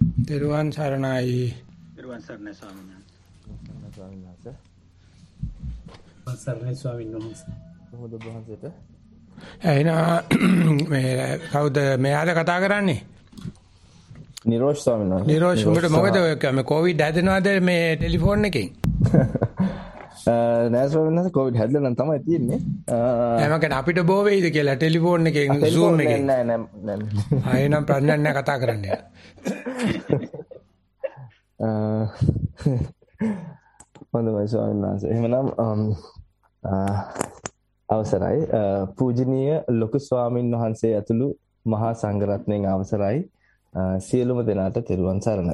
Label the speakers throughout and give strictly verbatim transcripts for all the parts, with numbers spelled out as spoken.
Speaker 1: Teruwan Saranai.
Speaker 2: Teruwan Saranai Swamina.
Speaker 3: Swamina sir.
Speaker 4: Saranai Swamina sir.
Speaker 3: කොහොමද වහන්සේට?
Speaker 1: එහෙනම් මේ කවුද මේ ආද කතා කරන්නේ?
Speaker 3: නිරෝෂ් ස්වාමීන් වහන්සේ.
Speaker 1: නිරෝෂ් උඹට මොකද මේ කොවිඩ් හැදෙනවද මේ ටෙලිෆෝන් එකෙන්?
Speaker 3: නෑ ස්වාමීන් වහන්සේ කොවිඩ් හැදලා නම් තමයි තියෙන්නේ.
Speaker 1: නෑ මම කියන්නේ අපිට බෝ වෙයිද කියලා ටෙලිෆෝන් එකෙන් Zoom එකෙන්.
Speaker 3: නෑ නෑ නෑ.
Speaker 1: ආ එහෙනම් ප්‍රඥා නෑ කතා කරන්නේ.
Speaker 3: හොඳයි ස්වාමීන් වහන්සේ. එහෙමනම් අවසරයි පූජනීය ලොකු ස්වාමින් වහන්සේ ඇතුළු මහා සංඝරත්නයන් අවසරයි සියලුම දෙනාට තෙරුවන් සරණයි.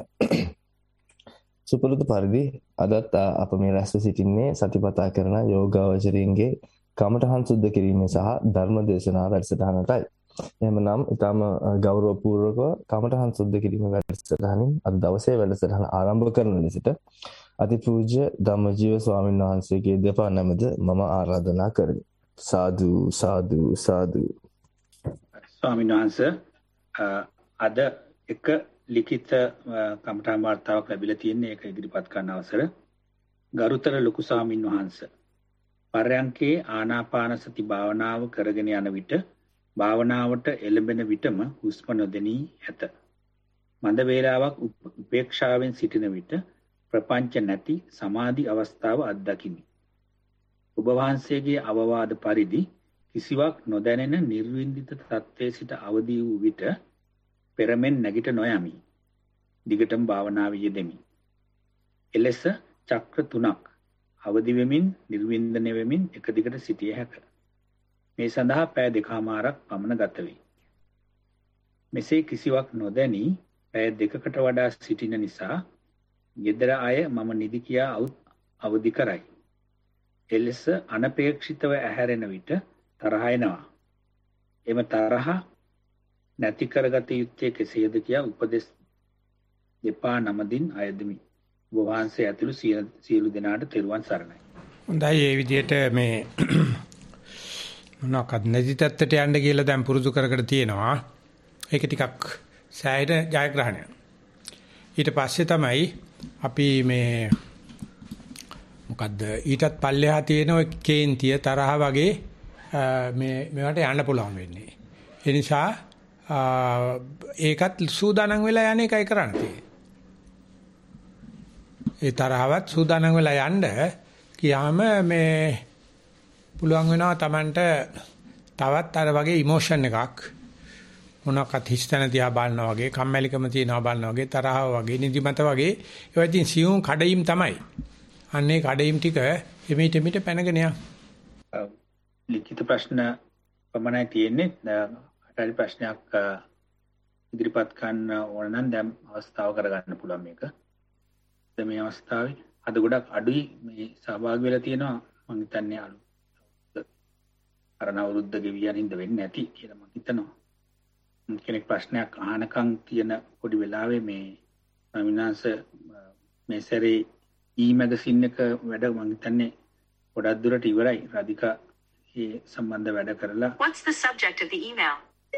Speaker 3: සුපුරුදු පරිදි අදත් අප මේ රැස්ව සිටින්නේ සතිපතා කරන යෝගාවචරීන්ගේ කමඨහන් සුද්ධ කිරීම සහ ධර්ම දේශනා වැඩසටහනටයි. එහෙමනම් ඊටම ගෞරවපූර්වකව කමඨහන් සුද්ධ කිරීම වැඩසටහනින් අද දවසේ වැඩසටහන ආරම්භ කරන ලෙසට අතිපූජ්‍ය ධම්මජීව ස්වාමීන් වහන්සේගේ දෙපා නමද මම ආරාධනා කරමි. සාදු සාදු සාදු.
Speaker 2: ස්වාමීන් වහන්සේ අද එක ලිඛිත කමඨාන් වාර්තාවක් ලැබිලා තියෙන්නේ ඒක ඉදිරිපත් කරන්න අවසර. ගරුතර ලොකු ස්වාමීන් වහන්සේ පරයන්කේ ආනාපාන සති භාවනාව කරගෙන යන විට භාවනාවට එළඹෙන විටම හුස්ම නොදෙනී ඇත. මන්ද වේලාවක් උපේක්ෂාවෙන් සිටින විට ප්‍රපංච නැති සමාධි අවස්ථාව අත්දකිමි. ඔබ වහන්සේගේ අවවාද පරිදි කිසිවක් නොදැනෙන නිර්වින්දිත තත්ත්වයේ සිට අවදි වූ විට පෙරමෙන් නැගිට නොයමි. දිගටම භාවනාවේ යෙදෙමි. එලෙස චක්‍ර තුනක් අවදි වෙමින් නිර්වින්දනය වෙමින් එක දිගට සිටිය හැක. මේ සඳහා පැය දෙකමාරක් පමණ ගත වේ. මෙසේ කිසිවක් නොදැනී පැය දෙකකට වඩා සිටින නිසා ගෙදර අය මම නිදි කියා අවදි කරයි. එලෙස අනපේක්ෂිතව ඇහැරෙන විට තරහ එනවා. එම තරහ නැති කරගත යුත්තේ කෙසේද කියා උපදෙස් දෙපා නමදින් අයදමි. ඔබ වහන්සේ ඇතුළු සියලු දෙනාට තෙරුවන් සරණයි.
Speaker 1: හොඳයි මේ විදිහට මේ මොනවාක්වත් නැති තත්ත්වයට යන්න කියලා දැන් පුරුදු කරකට තියෙනවා. ඒක ටිකක් සෑහෙන ජයග්‍රහණයක්. ඊට පස්සේ තමයි අපි මේ මොකද්ද ඊටත් පල්ලෙහා තියෙන ඔය කේන්තිය තරහ වගේ මේ මේවට යන්න පුළුවන් වෙන්නේ. ඒ නිසා ඒකත් සූදානම් වෙලා යන එකයි කරන්න තියෙන්නේ. ඒ තරහවත් සූදානම් වෙලා යන්න කියාම මේ පුළුවන් වෙනවා Tamanට තවත් අර වගේ ඉමෝෂන් එකක් මොනවාක්වත් හිස්තැන තියා බලනවා වගේ කම්මැලිකම තියනවා බලනවා වගේ තරහව වගේ නිදිමත වගේ ඒවා ඉතින් සියුම් කඩයිම් තමයි. අන්නේ කඩයිම් ටික එමිට එමිට පැනගෙන යන.
Speaker 2: ලිඛිත ප්‍රශ්න පමණයි තියෙන්නේ. අටරි ප්‍රශ්නයක් ඉදිරිපත් කරන්න ඕන නම් දැන් අවස්ථාව කරගන්න පුළුවන් මේක. දැන් මේ අවස්ථාවේ අද ගොඩක් අඩුයි මේ සහභාගී වෙලා තියෙනවා. මම හිතන්නේ අලුත් අරණ අවුරුද්ද ගෙවියන් හින්දා වෙන්නේ නැති කියලා මම හිතනවා. කෙනෙක් ප්‍රශ්නයක් අහනකම් තියෙන පොඩි වෙලාවේ මේ ස්වාමිනාංශ මේ සැරේ ඊ මැගසින් එක වැඩ මම හිතන්නේ ගොඩක් දුරට ඉවරයි. රාධිකා ඒ සම්බන්ධ වැඩ කරලා
Speaker 5: What's the subject of the email?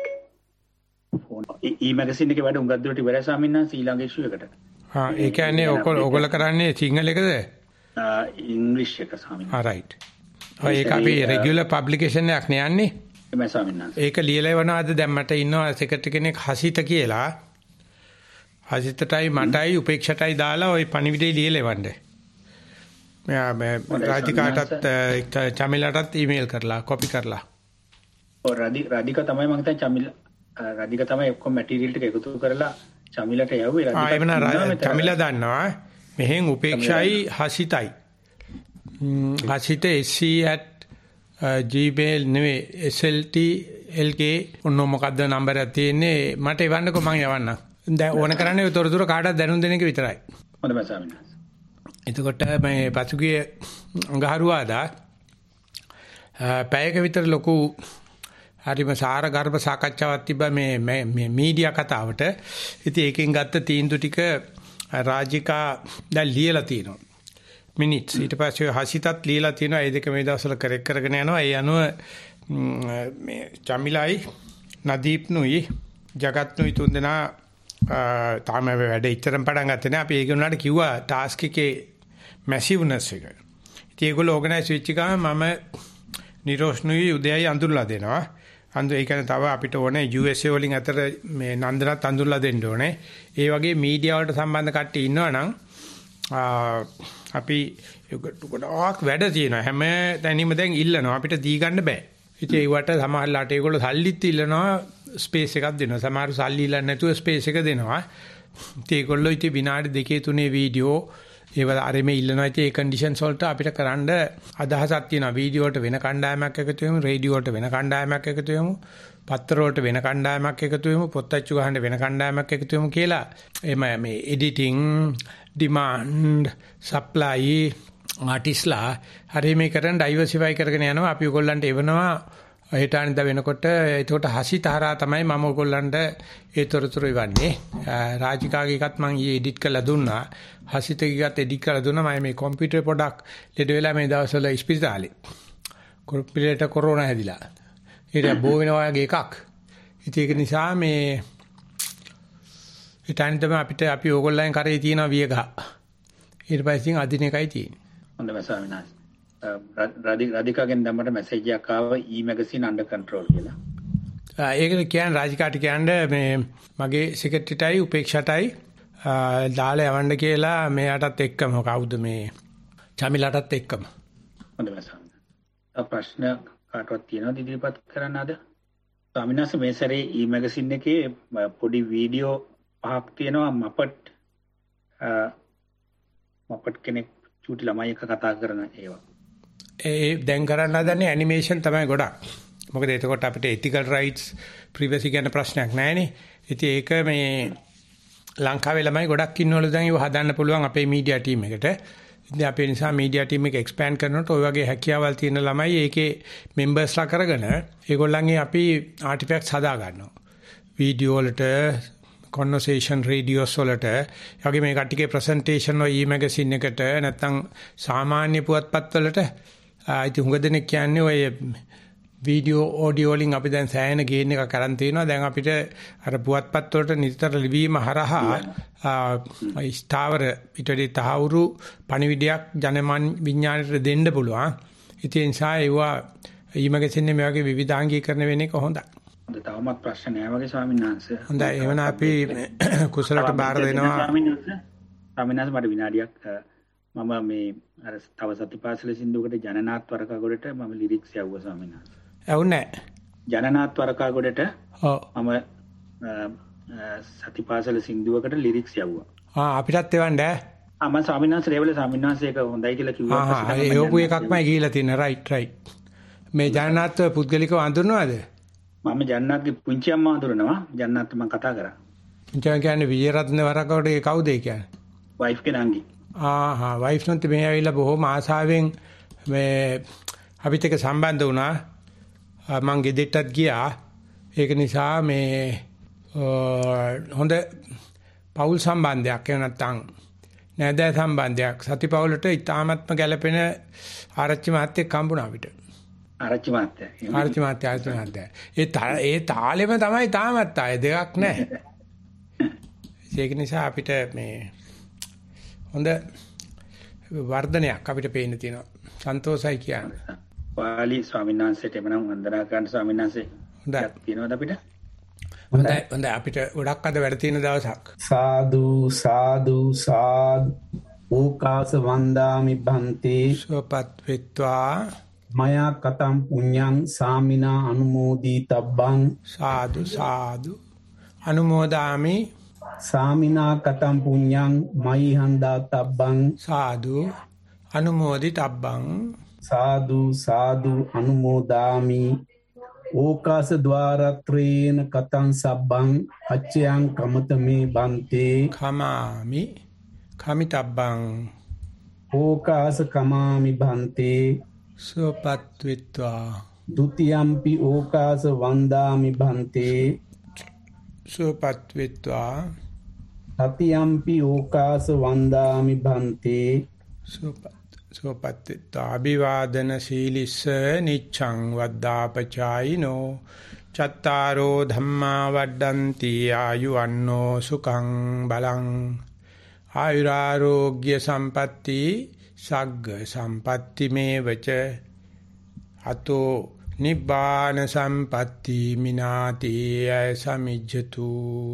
Speaker 2: E magazine එකේ වැඩ උඟක් දුරට ඉවරයි ස්වාමිනාංශ ඊළඟ ඉෂුව එකට.
Speaker 1: ආ ඒ කියන්නේ ඔයගොල්ලෝ කරන්නේ සිංහල එකද?
Speaker 2: ඉංග්‍රීසි එක ස්වාමිනාංශ.
Speaker 1: ආ රයිට්. ඒක අපි රෙගියුලර් පබ්ලිකේෂන් එකක් නේ යන්නේ.
Speaker 2: එමේ ස්වාමිනාංශ.
Speaker 1: ඒක ලියලා එවනවාද දැන් මට ඉන්නවා සෙක්‍රටරි කෙනෙක් හසිත කියලා. හසිතටයි මටයි උපේක්ෂටයි දාලා ওই පණිවිඩය ලියලා එවන්න. මෙයා මේ රාජිකාටත් චමිලාටත් ඊමේල් කරලා කොපි කරලා.
Speaker 2: ඔව් රාධි රාධිකා තමයි මම හිතන්නේ චමිලා රාධිකා තමයි ඔක්කොම මැටීරියල් ටික එකතු කරලා චමිලාට යවුවේ.
Speaker 1: රාධිකා ආ එවන චමිලා දන්නවා. මෙහෙන් උපේක්ෂයි හසිතයි. Hasitha S C at gmail නෙවෙයි S L T L K ඔන්න මොකද්ද නම්බර් එක තියෙන්නේ මට එවන්නකෝ මම යවන්නම්. දැන් ඕන කරන්නේ තොරතුරු කාටවත් දැනුම් දෙන එක විතරයි.
Speaker 2: හොඳයි ස්වාමීනි.
Speaker 1: එතකොට මේ පසුගිය අඟහරුවාදා පැයක විතර ලොකු හරිම සාර ගර්භ සාකච්ඡාවක් තිබ්බා මේ මේ මීඩියා කතාවට. ඉතින් ඒකෙන් ගත්ත තීන්දුව ටික රාජිකා දැන් ලියලා තියෙනවා. මිනිත්ස් ඊට පස්සේ හසිතත් ලියලා තියෙනවා. ඒ දෙක මේ දවස්වල කරෙක් කරගෙන යනවා. ඒ අනුව මේ චමිලයි නදීප්නුයි ජගත්නුයි තුන්දෙනා තාම වැඩ ඉතරම් පටන් ගත්තේ නැහැ. අපි ඒක උනාට කිව්වා ටාස්ක් එකේ මැසිව්නස් එක. ඉතින් ඒගොල්ලෝ ඕගනයිස් වෙච්ච ගමන් මම නිරෝෂ්ණුයි උදයයි අඳුරලා දෙනවා. අඳු ඒ කියන්නේ තව අපිට ඕනේ යූ එස් ඒ වලින් අතර මේ නන්දනත් අඳුරලා දෙන්න ඕනේ. ඒ වගේ මීඩියා වලට සම්බන්ධ කට්ටිය ඉන්නවනම් අපි ගොඩක් වැඩ තියෙනවා. හැම තැනම දැන් ඉල්ලනවා අපිට දී ගන්න බෑ. ඉතින් ඒවට සමහරලාට ඒගොල්ලෝ සල්ලිත් ඉල්ලනවා ස්පේස් එකක් දෙනවා. සමහර සල්ලි ඉල්ලන්නේ නැතුව ස්පේස් එක දෙනවා. ඉතින් ඒගොල්ලෝ ඉතින් විනාඩි දෙකේ තුනේ වීඩියෝ ඒවල අරෙමේ ඉල්ලනවා. ඉතින් ඒ කන්ඩිෂන්ස් වලට අපිට කරන්න අදහසක් තියෙනවා. වීඩියෝ වලට වෙන කණ්ඩායමක් එකතු වෙමු, රේඩියෝ වලට වෙන කණ්ඩායමක් එකතු වෙමු, පත්‍ර වලට වෙන කණ්ඩායමක් එකතු වෙමු, පොත් අච්චු ගහන්න වෙන කණ්ඩායමක් එකතු වෙමු කියලා. එහෙම මේ එඩිටිං, ඩිමාන්ඩ්, සප්ලයි, ආටිස්ලා හරි මේ කරන් ඩයිවර්සිෆයි කරගෙන යනවා. අපි ඔයගොල්ලන්ට එවනවා හිතානින්ද වෙනකොට ඒකට හසිතාරා තමයි මම ඔයගොල්ලන්ට ඒ තොරතුරු ඉවන්නේ. රාජිකාගේ එකත් මම ඊ එඩිට් කරලා දුන්නා. හසිතගේත් එඩිට් කරලා දුන්නා. මම මේ කම්පියුටර් පොඩක් ලෙඩ වෙලා මේ දවස්වල ඉස්පිරිතාලේ. කම්පියුටර් කොරෝනා හැදිලා. ඒක බෝ වෙනවා වගේ එකක්. ඉතින් ඒක නිසා මේ හිතානින්ද අපිට අපි ඔයගොල්ලන් කරේ තියෙන වියගහ. ඊට පස්සේ අදින එකයි තියෙන්නේ.
Speaker 2: හොඳයි ස්වාමීන් වහන්සේ. රාධිකාගෙන් දැම්මට මැසේජ් එකක් ආවා ඊ මැගසින් අන්ඩර් කන්ට්‍රෝල් කියලා.
Speaker 1: ඒකද කියන්නේ රාජිකාට කියන්නේ මේ මගේ සෙක්‍රටරිටයි උපේක්ෂාටයි දාලා යවන්න කියලා මෙයාටත් එක්කම කවුද මේ චමිලාටත් එක්කම.
Speaker 2: හොඳයි ස්වාමීන් වහන්සේ. ප්‍රශ්න කාටවත් තියෙනවද ඉදිරිපත් කරන්න අද? ස්වාමීන් වහන්සේ මේ සැරේ ඊ මැගසින් එකේ පොඩි වීඩියෝ පහක් තියෙනවා මපට් මපට් කෙනෙක් චූටි ළමයි එක කතා කරන ඒවා.
Speaker 1: ඒ දැන් කරන්න හදන්නේ ඇනිමේෂන් තමයි ගොඩක්. මොකද එතකොට අපිට ethical rights privacy ගැන ප්‍රශ්නයක් නැහැනේ. ඉතින් ඒක මේ ලංකාවේ ළමයි ගොඩක් ඉන්නවලු දැන් ඒව හදන්න පුළුවන් අපේ මීඩියා ටීම් එකට. ඉතින් අපේ නිසා මීඩියා ටීම් එක එක්ස්පෑන්ඩ් කරනකොට ඔය වගේ හැකියාවල් තියෙන ළමයි ඒකේ මෙම්බර්ස්ලා කරගෙන ඒගොල්ලන්ගේ අපි ආටිෆැක්ට්ස් හදා ගන්නවා. වීඩියෝ වලට conversation radios වලට යගේ මේ කට්ටියගේ presentation ඔය e-magazine එකට නැත්නම් සාමාන්‍ය පුවත්පත් වලට ඉතින් හුඟ දෙනෙක් කියන්නේ ඔය වීඩියෝ ඔඩියෝ වලින් අපි දැන් සෑහෙන ගේන් එකක් කරන් තිනවා. දැන් අපිට අර පුවත්පත් වලට නිතර ලිවීම හරහා ස්ථාවර පිටදී තහවුරු පණිවිඩයක් ජනමන් විඥාණයට දෙන්න පුළුවන්. ඉතින් ඒ නිසා ඒවා e-magazine මේ වගේ විවිධාංගීකරණ වෙන එක හොඳයි.
Speaker 2: තවමත් ප්‍රශ්න නැහැ වගේ ස්වාමීන් වහන්සේ.
Speaker 1: හොඳයි එහෙනම් අපි කුසලට බාර දෙනවා.
Speaker 2: ස්වාමීන් වහන්සේ ස්වාමීන් වහන්සේ මට විනාඩියක් මම මේ අර තව සතිපාසල සින්දුවකට ජනනාත් වරකා ගොඩට මම ලිරික්ස් යවුවා ස්වාමීන් වහන්සේ.
Speaker 1: ඇවුන්නේ
Speaker 2: ජනනාත් වරකා ගොඩට
Speaker 1: ඔව්
Speaker 2: මම සතිපාසල සින්දුවකට ලිරික්ස් යවුවා.
Speaker 1: ආ අපිටත් එවන්න ඈ.
Speaker 2: ආ මම ස්වාමීන් වහන්සේ රේවල ස්වාමීන් වහන්සේ ඒක හොඳයි කියලා කිව්වා.
Speaker 1: ආ ඒ යෝපු එකක්මයි ගිහිලා තියෙන රයිට් රයිට්. මේ ජනනාත් පුද්ගලිකව අඳුරනවද?
Speaker 2: මම ජන්නාත්ගේ පුංචි අම්මා හඳුනනවා. ජන්නාත් මම කතා කරා.
Speaker 1: පුංචි කියන්නේ විජේරත්න වරකවඩ ඒ කවුද ඒ කියන්නේ?
Speaker 2: වයිෆ් කෙනාගේ.
Speaker 1: ආහා වයිෆ් නැත් මේ ඇවිල්ලා බොහොම ආසාවෙන් මේ අපිට එක සම්බන්ධ වුණා. මං ගෙදෙට්ටත් ගියා. ඒක නිසා මේ හොඳ පෞල් සම්බන්ධයක් එහෙම නැත්නම් නෑදෑ සම්බන්ධයක් සතිපෞලට ඉතාමත්ම ගැළපෙන ආරච්චි මහත්තයෙක් හම්බුණා අපිට.
Speaker 2: ආරච්චි මහත්තයා.
Speaker 1: ආරච්චි මහත්තයා ආරච්චි මහත්තයා. ඒ ඒ තාලෙම තමයි තාමත් ආයේ දෙකක් නැහැ. ඒක නිසා අපිට මේ හොඳ වර්ධනයක් අපිට පේන්න තියෙනවා. සන්තෝෂයි කියන්නේ.
Speaker 2: වාලි ස්වාමීන් වහන්සේට එමනම් වන්දනා කරන්න ස්වාමීන් වහන්සේ.
Speaker 1: හොඳයි.
Speaker 2: තියෙනවද අපිට?
Speaker 1: හොඳයි හොඳයි අපිට ගොඩක් අද වැඩ තියෙන දවසක්.
Speaker 4: සාදු සාදු සාදු ඕකාස වන්දාමි බන්තේ
Speaker 1: සුවපත් වෙත්වා
Speaker 4: මයා කතම් පුඤ්ඤං සාමිනා අනුමෝදී තබ්බං
Speaker 1: සාදු සාදු අනුමෝදාමි
Speaker 4: සාමිනා කතම් පුඤ්ඤං මයි හන්දා තබ්බං
Speaker 1: සාදු අනුමෝදි තබ්බං
Speaker 4: සාදු සාදු අනුමෝදාමි ඕකාස ద్వාරත්‍රේන කතං සබ්බං අච්චයන් කමතමේ බන්තේ
Speaker 1: කමාමි කමිතබ්බං
Speaker 4: ඕකාස කමාමි බන්තේ
Speaker 1: සුවපත් වෙත්වා
Speaker 4: ဒ ුතියම්පි ඕකාස වන්දාමි බන්තේ
Speaker 1: සුවපත් වෙත්වා
Speaker 4: තතියම්පි ඕකාස වන්දාමි බන්තේ
Speaker 1: සුවපත් සුවපත් වෙත්වා අභිවාදන සීලිස්ස නිච්ඡං වද්දාපචායිනෝ චත්තාරෝ ධම්මා වඩ්ඩಂತಿ ආයුවන්නෝ සුඛං බලං ආයුරාෝග්‍ය සම්පatti සග්ග සම්පatti මේවච අතෝ නිබ්බාන සම්පatti මිනාති සමිජ්ජතු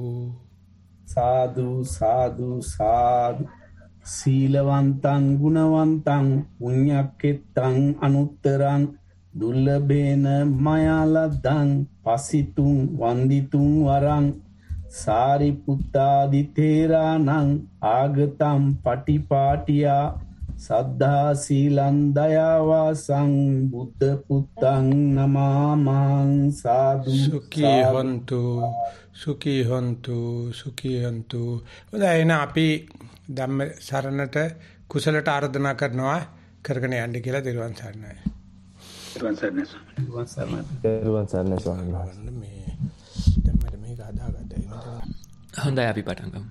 Speaker 4: සාදු සාදු සාදු සීලවන්තං ගුණවන්තං පුඤ්ඤක්කෙත්තං අනුත්තරං දුර්ලභේන මයාලද්දං පසිතුං වන්දිතුං වරං සාරිපුත්තාදි තේරාණං ආගතං පටිපාටියා සද්ධා සීලං දයාවාසං බුද්ධ පුත්තං නමාමං සාදු
Speaker 1: සුඛී හොන්තු සුඛී හොන්තු සුඛී හොන්තු. හොඳයි නා අපි ධම්ම සරණට කුසලට ආරාධනා කරනවා කරගෙන යන්න කියලා දිරුවන් සරණයි.
Speaker 2: දිරුවන් සරණයි ස්වාමීන්
Speaker 4: වන් සර්ණ
Speaker 3: දරුවන් සරණයි ස්වාමීන් වහන්සේ.
Speaker 1: මේ ධම්මද මේක අදාගත්තයි.
Speaker 6: හොඳයි අපි පටන් ගමු.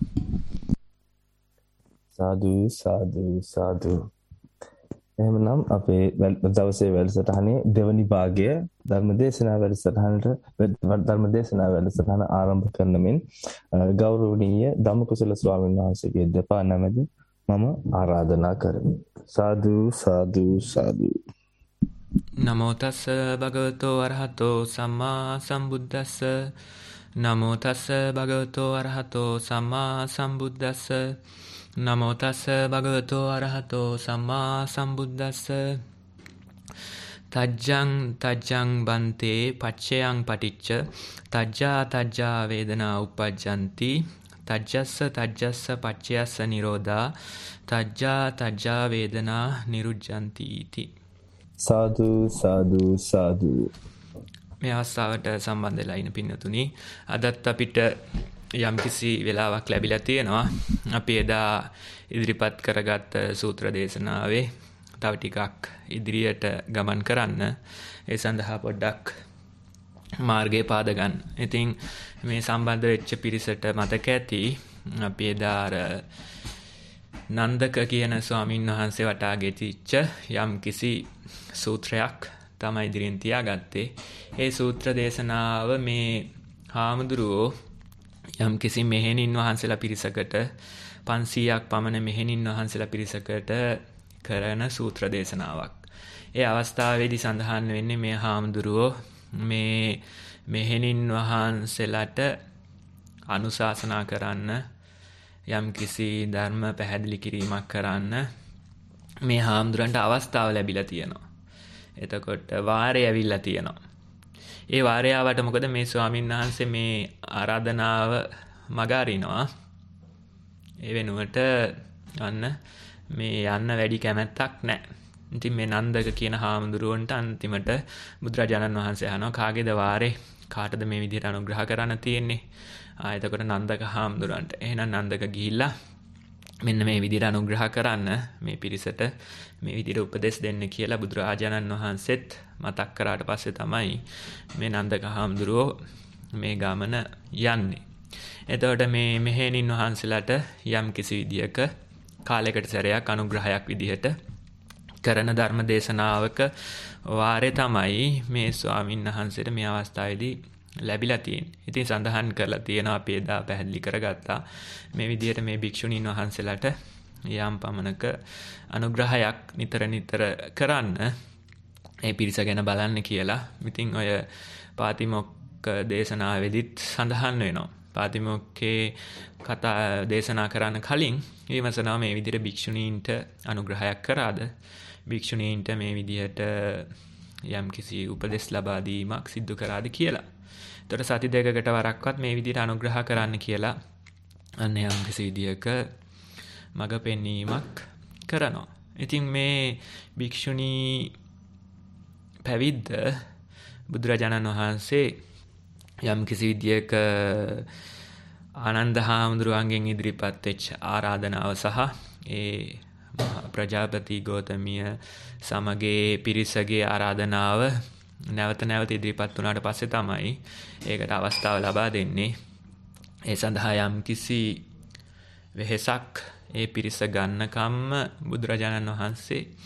Speaker 3: සාදු සාදු සාදු. එහෙමනම් අපේ දවසේ වැඩසටහනේ දෙවනි භාගය ධර්මදේශනා වැඩසටහනට ධර්මදේශනා වැඩසටහන ආරම්භ කරන මෙන් ගෞරවනීය ධම්මකුසල ස්වාමීන් වහන්සේගේ දෙපා නමැද මම ආරාධනා කරමි. සාදු සාදු සාදු.
Speaker 6: නමෝ තස්ස භගවතෝ අරහතෝ සම්මා සම්බුද්දස්ස නමෝ තස්ස භගවතෝ අරහතෝ සම්මා සම්බුද්දස්ස නමෝ තස්ස භගවතෝ අරහතෝ සම්මා සම්බුද්දස්ස තජ්ජං තජ්ජං බන්තේ පච්චයං පටිච්ච තජ්ජා තජ්ජා වේදනා උප්පජ්ජಂತಿ තජ්ජස්ස තජ්ජස්ස පච්චයස්ස නිරෝධා තජ්ජා තජ්ජා වේදනා නිරුජ්ජಂತಿ इति.
Speaker 3: සාදු සාදු සාදු.
Speaker 6: මේ අවස්ථාවට සම්බන්ධ වෙලා ඉන්න පින්නතුනි අදත් අපිට යම්කිසි වෙලාවක් ලැබිලා තියෙනවා අපි එදා ඉදිරිපත් කරගත් සූත්‍ර දේශනාවේ තව ටිකක් ඉදිරියට ගමන් කරන්න ඒ සඳහා පොඩ්ඩක් මාර්ගය පාද ගන්න. ඉතින් මේ සම්බන්ධ වෙච්ච පිරිසට මතක ඇති අපි එදා අර නන්දක කියන ස්වාමීන් වහන්සේ වටා ගෙතිච්ච යම්කිසි සූත්‍රයක් තමයි ඉදිරියෙන් තියාගත්තේ. ඒ සූත්‍ර දේශනාව මේ හාමුදුරුවෝ යම් කිසි මෙහෙණින් වහන්සේලා පිරිසකට පන්සීයක් පමණ මෙහෙණින් වහන්සේලා පිරිසකට කරන සූත්‍ර දේශනාවක්. ඒ අවස්ථාවේදී සඳහන් වෙන්නේ මේ හාමුදුරුවෝ මේ මෙහෙණින් වහන්සේලාට අනුශාසනා කරන්න යම් කිසි ධර්ම පැහැදිලි කිරීමක් කරන්න මේ හාමුදුරන්ට අවස්ථාව ලැබිලා තියෙනවා. එතකොට වාරය ඇවිල්ලා තියෙනවා. ඒ වාරයාවට මොකද මේ ස්වාමීන් වහන්සේ මේ ආරාධනාව මග අරිනවා. ඒ වෙනුවට යන්න මේ යන්න වැඩි කැමැත්තක් නැහැ. ඉතින් මේ නන්දක කියන හාමුදුරුවන්ට අන්තිමට බුදුරජාණන් වහන්සේ අහනවා කාගේද වාරේ කාටද මේ විදිහට අනුග්‍රහ කරන්න තියෙන්නේ. ආ එතකොට නන්දක හාමුදුරන්ට. එහෙනම් නන්දක ගිහිල්ලා මෙන්න මේ විදිහට අනුග්‍රහ කරන්න මේ පිරිසට මේ විදිහට උපදෙස් දෙන්න කියලා බුදුරජාණන් වහන්සේත් මතක් කරාට පස්සේ තමයි මේ නන්දක හාමුදුරුවෝ මේ ගමන යන්නේ. එතකොට මේ මෙහෙණින් වහන්සේලාට යම් කිසි විදියක කාලයකට සැරයක් අනුග්‍රහයක් විදිහට කරන ධර්ම දේශනාවක වාරේ තමයි මේ ස්වාමීන් වහන්සේට මේ අවස්ථාවේදී ලැබිලා තියෙන්නේ. ඉතින් සඳහන් කරලා තියෙනවා අපි එදා පැහැදිලි කරගත්තා මේ විදිහට මේ භික්ෂුණීන් වහන්සේලාට යම් පමණක අනුග්‍රහයක් නිතර නිතර කරන්න ඒ පිරිස ගැන බලන්න කියලා. ඉතින් ඔය පාතිමොක්ක දේශනාවේදීත් සඳහන් වෙනවා. පාතිමොක්කේ කතා දේශනා කරන්න කලින් විමසනවා මේ විදිහට භික්ෂුණීන්ට අනුග්‍රහයක් කරාද? භික්ෂුණීන්ට මේ විදිහට යම් කිසි උපදෙස් ලබා දීමක් සිදු කරාද කියලා. එතකොට සති දෙකකට වරක්වත් මේ විදිහට අනුග්‍රහ කරන්න කියලා අන්න යම් කිසි විදිහක මඟ පෙන්වීමක් කරනවා. ඉතින් මේ භික්ෂුණී පැවිද්ද බුදුරජාණන් වහන්සේ යම් කිසි විදියක ආනන්ද හාමුදුරුවන්ගෙන් ඉදිරිපත් වෙච්ච ආරාධනාව සහ ඒ ප්‍රජාපති ගෞතමිය සමගයේ පිරිසගේ ආරාධනාව නැවත නැවත ඉදිරිපත් වුණාට පස්සේ තමයි ඒකට අවස්ථාව ලබා දෙන්නේ. ඒ සඳහා යම් කිසි වෙහෙසක් ඒ පිරිස ගන්නකම්ම බුදුරජාණන් වහන්සේ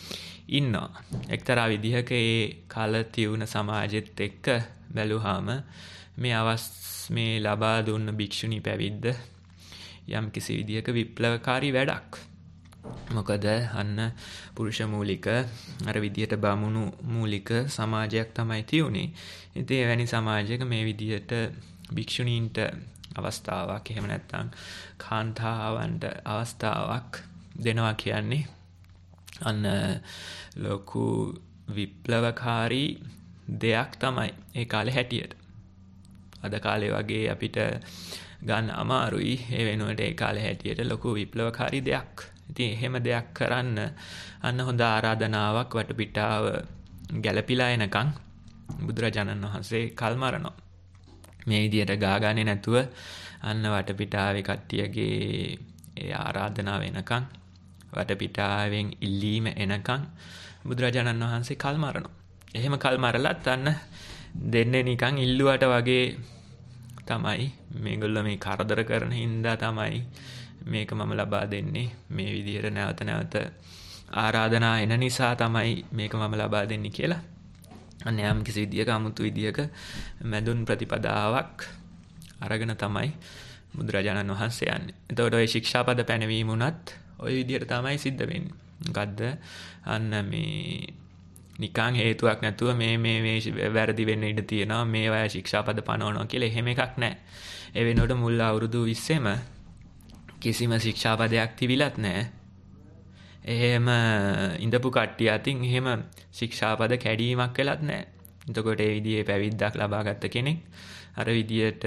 Speaker 6: ඉන්නවා. එක්තරා විදිහක ඒ කාල තියුණ සමාජෙත් එක්ක බැලුවාම මේ අවස් මේ ලබා දුන්න භික්ෂුණී පැවිද්ද යම් කිසි විදිහක විප්ලවකාරී වැඩක්. මොකද අන්න පුරුෂ මූලික අර විදිහට බමුණු මූලික සමාජයක් තමයි තියුනේ. ඉතින් එවැනි සමාජයක මේ විදිහට භික්ෂුණීන්ට අවස්ථාවක් එහෙම නැත්නම් කාන්තාවන්ට අවස්ථාවක් දෙනවා කියන්නේ අන්න ලොකු විප්ලවකාරී දෙයක් තමයි ඒ කාලේ හැටියට. අද කාලේ වගේ අපිට ගන්න අමාරුයි. ඒ වෙනුවට ඒ කාලේ හැටියට ලොකු විප්ලවකාරී දෙයක්. ඉතින් එහෙම දෙයක් කරන්න අන්න හොඳ ආරාධනාවක් වටපිටාව ගැළපිලා එනකන් බුදුරජාණන් වහන්සේ කල් මරනවා. මේ විදියට ගාගන්නේ නැතුව අන්න වටපිටාවේ කට්ටියගේ ඒ ආරාධනාව එනකන් වටපිටාවෙන් ඉල්ලීම එනකන් බුදුරජාණන් වහන්සේ කල් මරනවා. එහෙම කල් මරලත් අන්න දෙන්නේ නිකන් ඉල්ලුවට වගේ තමයි මේගොල්ලෝ මේ කරදර කරන හින්දා තමයි මේක මම ලබා දෙන්නේ. මේ විදිහට නැවත නැවත ආරාධනා එන නිසා තමයි මේක මම ලබා දෙන්නේ කියලා. අන්න යම් කිසි විදියක 아무තු විදියක මැදුන් ප්‍රතිපදාවක් අරගෙන තමයි බුදුරජාණන් වහන්සේ යන්නේ. එතකොට ওই ශික්ෂාපද පැනවීම උනත් ওই විදියට තමයි සිද්ධ වෙන්නේ. මොකද්ද? අන්න මේ නිකන් හේතුවක් නැතුව මේ මේ මේ වැරදි වෙන්න ඉඩ තියෙනවා මේ වගේ ශික්ෂාපද පනවනවා කියලා එහෙම එකක් නැහැ. ඒ වෙනකොට මුල් අවුරුදු විස්සේම කිසිම ශික්ෂාපදයක් තිබිලත් නැහැ. එහෙම ඉඳපු කට්ටිය අතින් එහෙම ශික්ෂාපද කැඩීමක් වෙලත් නැහැ. එතකොට ඒ විදිහේ පැවිද්දක් ලබා ගත්ත කෙනෙක් අර විදියට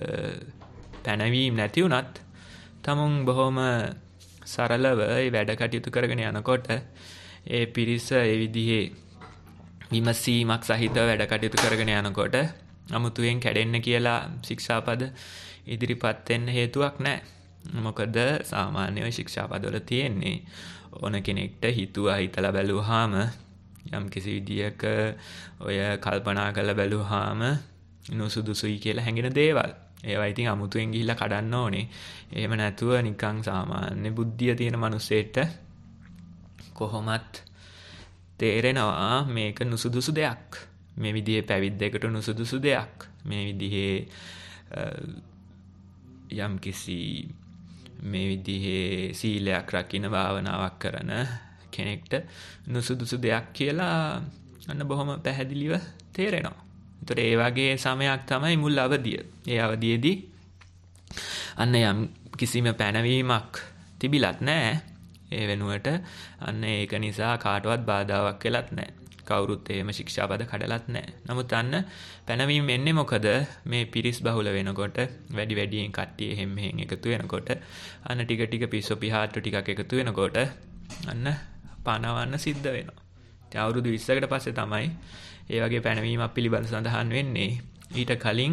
Speaker 6: පැනවීම නැති වුණත් තමුන් බොහොම සරලව ඒ වැඩ කටයුතු කරගෙන යනකොට ඒ පිරිස ඒ විදිහේ විමසීමක් සහිතව වැඩ කටයුතු කරගෙන යනකොට අමුතුවෙන් කැඩෙන්න කියලා ශික්ෂාපද ඉදිරිපත් වෙන්න හේතුවක් නැහැ. මොකද සාමාන්‍යව ශික්ෂාපදවල තියෙන්නේ ඕන කෙනෙක්ට හිතුවා හිතලා බැලුවාම යම් කිසි විදියක ඔය කල්පනා කරලා බැලුවාම නුසුදුසුයි කියලා හැඟෙන දේවල්. ඒවා ඉතින් අමුතුවෙන් ගිහිල්ලා කඩන්න ඕනේ. එහෙම නැතුව නිකන් සාමාන්‍ය බුද්ධිය තියෙන මිනිස්සෙට කොහොමත් තේරෙනවා මේක නුසුදුසු දෙයක්. මේ විදිහේ පැවිද්දකට නුසුදුසු දෙයක්. මේ විදිහේ යම් කිසි මේ විදිහේ සීලයක් රකින්න භාවනාවක් කරන කෙනෙක්ට නුසුදුසු දෙයක් කියලා අන්න බොහොම පැහැදිලිව තේරෙනවා. ඒතර ඒ වගේ සමයක් තමයි මුල් අවදිය. ඒ අවදියේදී අන්න යම් කිසිම පැනවීමක් තිබිලත් නැහැ. ඒ වෙනුවට අන්න ඒක නිසා කාටවත් බාධාවක් වෙලත් නැහැ. කවුරුත් එහෙම ශික්ෂාපද කඩලත් නැහැ. නමුත් අන්න පැනවීම එන්නේ මොකද? මේ පිරිස් බහුල වෙනකොට වැඩි වැඩියෙන් කට්ටිය එහෙම මෙහෙන් එකතු වෙනකොට අන්න ටික ටික පිස්සෝ පිහාට්ටු ටිකක් එකතු වෙනකොට අන්න පනවන්න සිද්ධ වෙනවා. ඉතින් අවුරුදු විස්සකට පස්සේ තමයි ඒ වගේ පැනවීමක් පිළිබඳ සඳහන් වෙන්නේ. ඊට කලින්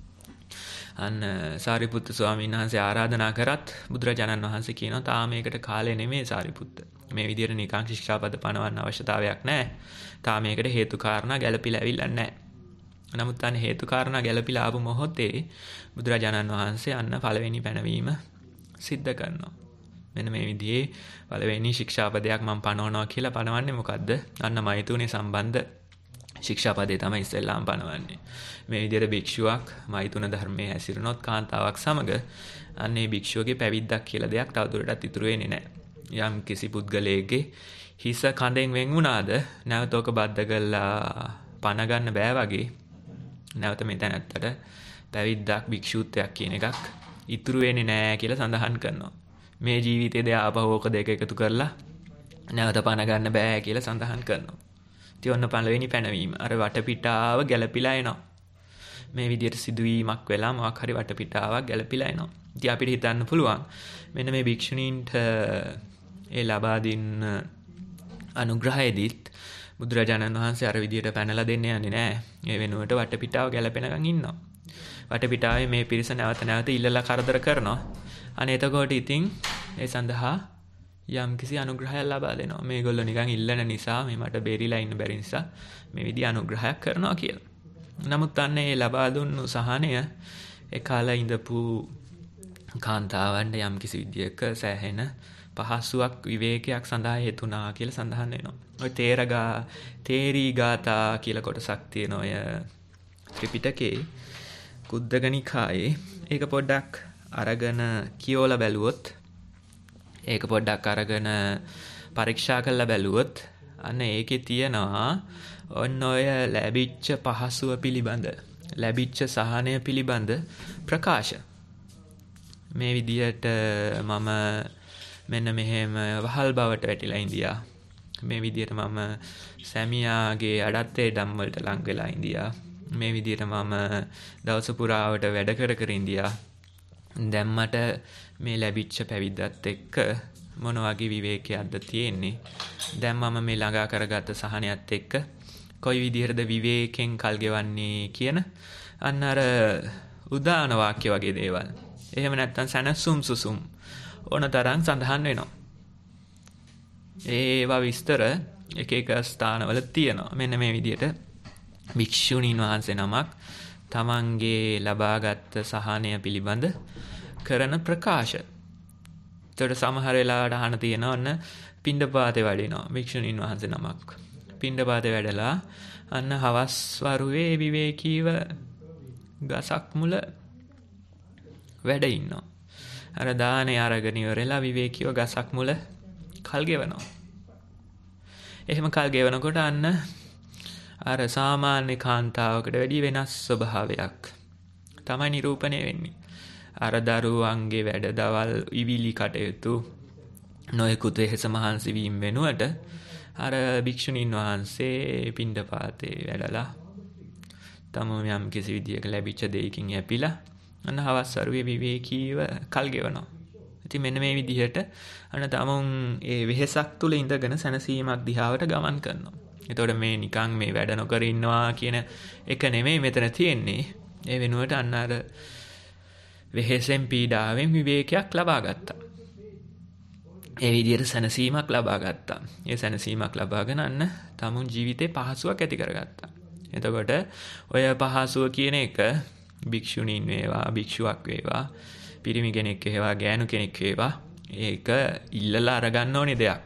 Speaker 6: අන්න සාරිපුත්තු ස්වාමීන් වහන්සේ ආරාධනා කරත් බුදුරජාණන් වහන්සේ කියනවා තාම මේකට කාලය නෙමෙයි සාරිපුත්ත. මේ විදිහට නිකං ශික්ෂාපද පනවන්න අවශ්‍යතාවයක් නැහැ. තාම මේකට හේතු කාරණා ගැළපිලා ඇවිල්ලා නැහැ. නමුත් අන්න හේතු කාරණා ගැළපිලා ආපු මොහොතේ බුදුරජාණන් වහන්සේ අන්න පළවෙනි පැනවීම සිද්ධ කරනවා. මෙන්න මේ විදිහේ පළවෙනි ශික්ෂාපදයක් මම පනවනවා කියලා පනවන්නේ මොකද්ද? අන්න මෛතුනේ සම්බන්ධ ශික්ෂාපදේ තමයි ඉස්සෙල්ලාම පනවන්නේ. මේ විදිහට භික්ෂුවක් මෛතුන ධර්මයේ හැසිරුණොත් කාන්තාවක් සමග අන්න ඒ භික්ෂුවගේ පැවිද්දක් කියලා දෙයක් තවදුරටත් ඉතුරු වෙන්නේ නැහැ. යම් කිසි පුද්ගලයෙක්ගේ හිස කඳෙන් වෙන් වුණාද නැවත ඔක බද්ධ කරලා පණ ගන්න බෑ වගේ නැවත මේ තැනත්තට පැවිද්දක් භික්ෂුත්වයක් කියන එකක් ඉතුරු වෙන්නේ නැහැ කියලා සඳහන් කරනවා. මේ ජීවිතේදී ආපහු ඕක දෙක එකතු කරලා නැවත පණ ගන්න බෑ කියලා සඳහන් කරනවා. ඉතින් ඔන්න පළවෙනි පැනවීම අර වටපිටාව ගැළපිලා එනවා. මේ විදිහට සිදුවීමක් වෙලා මොකක් හරි වටපිටාවක් ගැළපිලා එනවා. ඉතින් අපිට හිතන්න පුළුවන් මෙන්න මේ භික්ෂුණීන්ට ඒ ලබා දෙන අනුග්‍රහයේදීත් බුදුරජාණන් වහන්සේ අර විදිහට පැනලා දෙන්න යන්නේ නැහැ. ඒ වෙනුවට වටපිටාව ගැළපෙනකන් ඉන්නවා. වටපිටාවේ මේ පිරිස නැවත නැවත ඉල්ලලා කරදර කරනවා. අනේ එතකොට ඉතින් ඒ සඳහා යම් කිසි අනුග්‍රහයක් ලබා දෙනවා. මේගොල්ලෝ නිකන් ඉල්ලන නිසා මේ මට බේරිලා ඉන්න බැරි නිසා මේ විදිහ අනුග්‍රහයක් කරනවා කියලා. නමුත් අන්න ඒ ලබා දුන්නු සහනය ඒ කාලේ ඉඳපු කාන්තාවන්ට යම් කිසි විදියක සෑහෙන පහසුවක් විවේකයක් සඳහා හේතුණා කියලා සඳහන් වෙනවා. ඔය තේරගා තේරී ගාථා කියලා කොටසක් තියෙනවා ඔය ත්‍රිපිටකේ කුද්දක නිකායේ. ඒක පොඩ්ඩක් අරගෙන කියවලා බැලුවොත් ඒක පොඩ්ඩක් අරගෙන පරීක්ෂා කරලා බැලුවොත් අන්න ඒකේ තියෙනවා ඔන්න ඔය ලැබිච්ච පහසුව පිළිබඳ ලැබිච්ච සහනය පිළිබඳ ප්‍රකාශ. මේ විදිහට මම මෙන්න මෙහෙම වහල් බවට වැටිලා ඉඳියා. මේ විදිහට මම සැමියාගේ අඩත්තේ ඩම් වලට ලං වෙලා ඉඳියා. මේ විදිහට මම දවස පුරාවට වැඩ කර කර ඉඳියා. දැන් මට මේ ලැබිච්ච පැවිද්දත් එක්ක මොන වගේ විවේකයක්ද තියෙන්නේ? දැන් මම මේ ළඟා කරගත්ත සහනයත් එක්ක කොයි විදිහටද විවේකෙන් කල් ගෙවන්නේ කියන අන්න අර උදාන වාක්‍ය වගේ දේවල්. එහෙම නැත්නම් සනසුම් සුසුම් ඕන තරම් සඳහන් වෙනවා. ඒවා විස්තර එක එක ස්ථානවල තියෙනවා. මෙන්න මේ විදිහට භික්ෂුණීන් වහන්සේ නමක් තමන්ගේ ලබාගත් සහනය පිළිබඳ කරන ප්‍රකාශ. ඒතකොට සමහර වෙලාවට අහන තියෙනවා ඔන්න පිණ්ඩපාතේ වඩිනවා භික්ෂුණීන් වහන්සේ නමක්. පිණ්ඩපාතේ වැඩලා අන්න හවස් වරුවේ විවේකීව ගසක් මුල වැඩ ඉන්නවා. අර දානේ අරගෙන ඉවරලා විවේකීව ගසක් මුල කල් ගෙවනවා. එහෙම කල් ගෙවනකොට අන්න අර සාමාන්‍ය කාන්තාවකට වැඩි වෙනස් ස්වභාවයක් තමයි නිරූපණය වෙන්නේ. අර දරුවන්ගේ වැඩ දවල් ඉවිලි කටයුතු නොයෙකුත් වෙහෙස මහන්සි වීම වෙනුවට අර භික්ෂුණීන් වහන්සේ පිණ්ඩපාතේ වැඩලා තම යම් කිසි විදියක ලැබිච්ච දෙයකින් යැපිලා අන්න හවස් වරුවේ විවේකීව කල් ගෙවනවා. ඉතින් මෙන්න මේ විදිහට අන්න තමුන් ඒ වෙහෙසක් තුල ඉඳගෙන සැනසීමක් දිහාවට ගමන් කරනවා. එතකොට මේ නිකන් මේ වැඩ නොකර ඉන්නවා කියන එක නෙමෙයි මෙතන තියෙන්නේ. ඒ වෙනුවට අන්න අර වෙහෙසෙන් පීඩාවෙන් විවේකයක් ලබා ගත්තා. ඒ විදිහට සැනසීමක් ලබා ගත්තා. ඒ සැනසීමක් ලබාගෙන අන්න තමුන් ජීවිතේ පහසුවක් ඇති කරගත්තා. එතකොට ඔය පහසුව කියන එක භික්ෂුණීන් වේවා, භික්ෂුවක් වේවා, පිරිමි කෙනෙක් වේවා, ගෑනු කෙනෙක් වේවා ඒක ඉල්ලලා අරගන්න ඕනේ දෙයක්.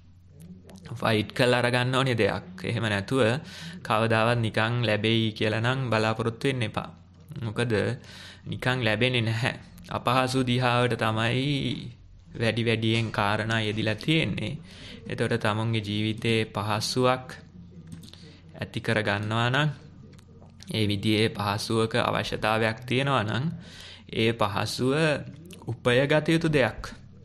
Speaker 6: ෆයිට් කරලා අරගන්න ඕනේ දෙයක්. එහෙම නැතුව කවදාවත් නිකන් ලැබෙයි කියලා නම් බලාපොරොත්තු වෙන්න එපා. මොකද නිකන් ලැබෙන්නේ නැහැ. අපහසු දිහාවට තමයි වැඩි වැඩියෙන් කාරණා යෙදිලා තියෙන්නේ. එතකොට තමුන්ගේ ජීවිතේ පහසුවක් ඇති කර ගන්නවා නම් ඒ විදිහේ පහසුවක අවශ්‍යතාවයක් තියෙනවා නම් ඒ පහසුව උපයගත යුතු දෙයක්.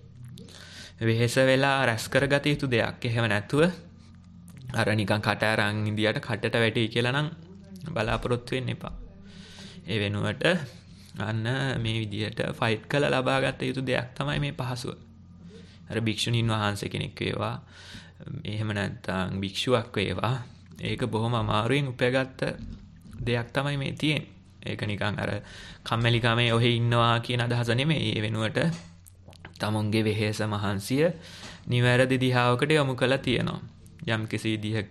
Speaker 6: වෙහෙස වෙලා රැස් කරගත යුතු දෙයක්. එහෙම නැතුව අර නිකන් කට අරන් ඉඳියට කටට වැටෙයි කියලා නම් බලාපොරොත්තු වෙන්න එපා. ඒ වෙනුවට අන්න මේ විදිහට ෆයිට් කරලා ලබාගත යුතු දෙයක් තමයි මේ පහසුව. අර භික්ෂුණීන් වහන්සේ කෙනෙක් වේවා, එහෙම නැත්නම් භික්ෂුවක් වේවා, ඒක බොහොම අමාරුවෙන් උපයගත්ත දෙයක් තමයි මේ තියෙන්නේ. ඒක නිකන් අර කම්මැලි කමේ ඔහෙ ඉන්නවා කියන අදහස නෙමෙයි. ඒ වෙනුවට තමුන්ගේ වෙහෙස මහන්සිය නිවැරදි දිහාවකට යොමු කරලා තියෙනවා. යම් කිසි විදිහක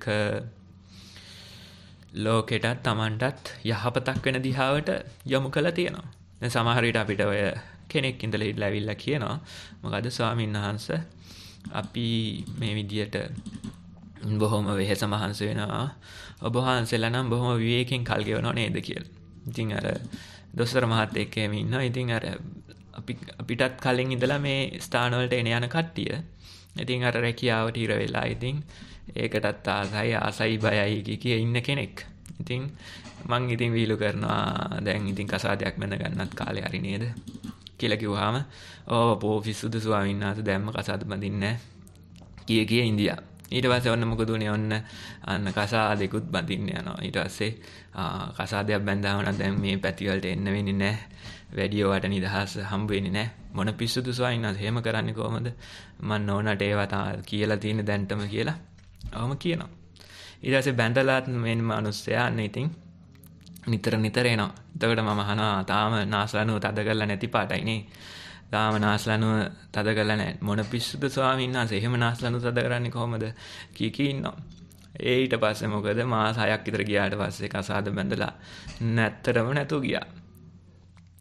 Speaker 6: ලෝකෙටත් තමන්ටත් යහපතක් වෙන දිහාවට යොමු කරලා තියෙනවා. දැන් සමහර විට අපිට ඔය කෙනෙක් ඉඳලා ඉట్లా ඇවිල්ලා කියනවා මොකද ස්වාමීන් වහන්සේ අපි මේ විදියට බොහොම වෙහෙස මහන්සි වෙනවා. ඔබ වහන්සේලා නම් බොහොම විවේකයෙන් කල් ගෙවනව නේද කියලා. ඉතින් අර දොස්තර මහත්තයෙක් එහෙම ඉන්නවා. ඉතින් අර අපි අපිටත් කලින් ඉඳලා මේ ස්ථාන වලට එන යන කට්ටිය. ඉතින් අර රැකියාවට ඉර වෙලා ඉතින් ඒකටත් ආසයි ආසයි බයයි කිය ඉන්න කෙනෙක්. ඉතින් මං ඉතින් වීලු කරනවා දැන් ඉතින් කසාදයක් මැන ගන්නත් කාලේ හරි නේද කියලා කිව්වහම ඕ පොෆිසුදු ස්වාමීන් වහන්සේ දැම්ම කසාද බඳින්නේ කිය කිය ඉන්දියා. ඊට පස්සේ ඔන්න මොකද උනේ ඔන්න අන්න කසාදෙකුත් බඳින්න යනවා. ඊට පස්සේ කසාදයක් බැඳාම නම් දැන් මේ පැති වලට එන්න වෙන්නේ නැහැ. වැඩි වට නිදහස් හම්බ වෙන්නේ නැහැ. මොන පිස්සුද ස්වාමීන් වහන්සේ එහෙම කරන්නේ කොහොමද? මම නෝනට ඒවා කියලා තියෙන දැන්ටම කියලා. අවම කියනවා. ඊට පස්සේ බැඳලාත් මේ මිනිස්සයා අන්න ඉතින් නිතර නිතර එනවා. එතකොට මම අහනවා තාම නාස්ලනුව තද කරලා නැති පාටයි නේ. තාම නාස්ලනුව තද කරලා නැහැ. මොන පිස්සුද ස්වාමීන් වහන්සේ එහෙම නාස්ලනුව තද කරන්නේ කොහොමද? කී කී ඉන්නවා. ඒ ඊට පස්සේ මොකද මාස හයක් විතර ගියාට පස්සේ කසාද බැඳලා නැත්තරම නැතුව ගියා.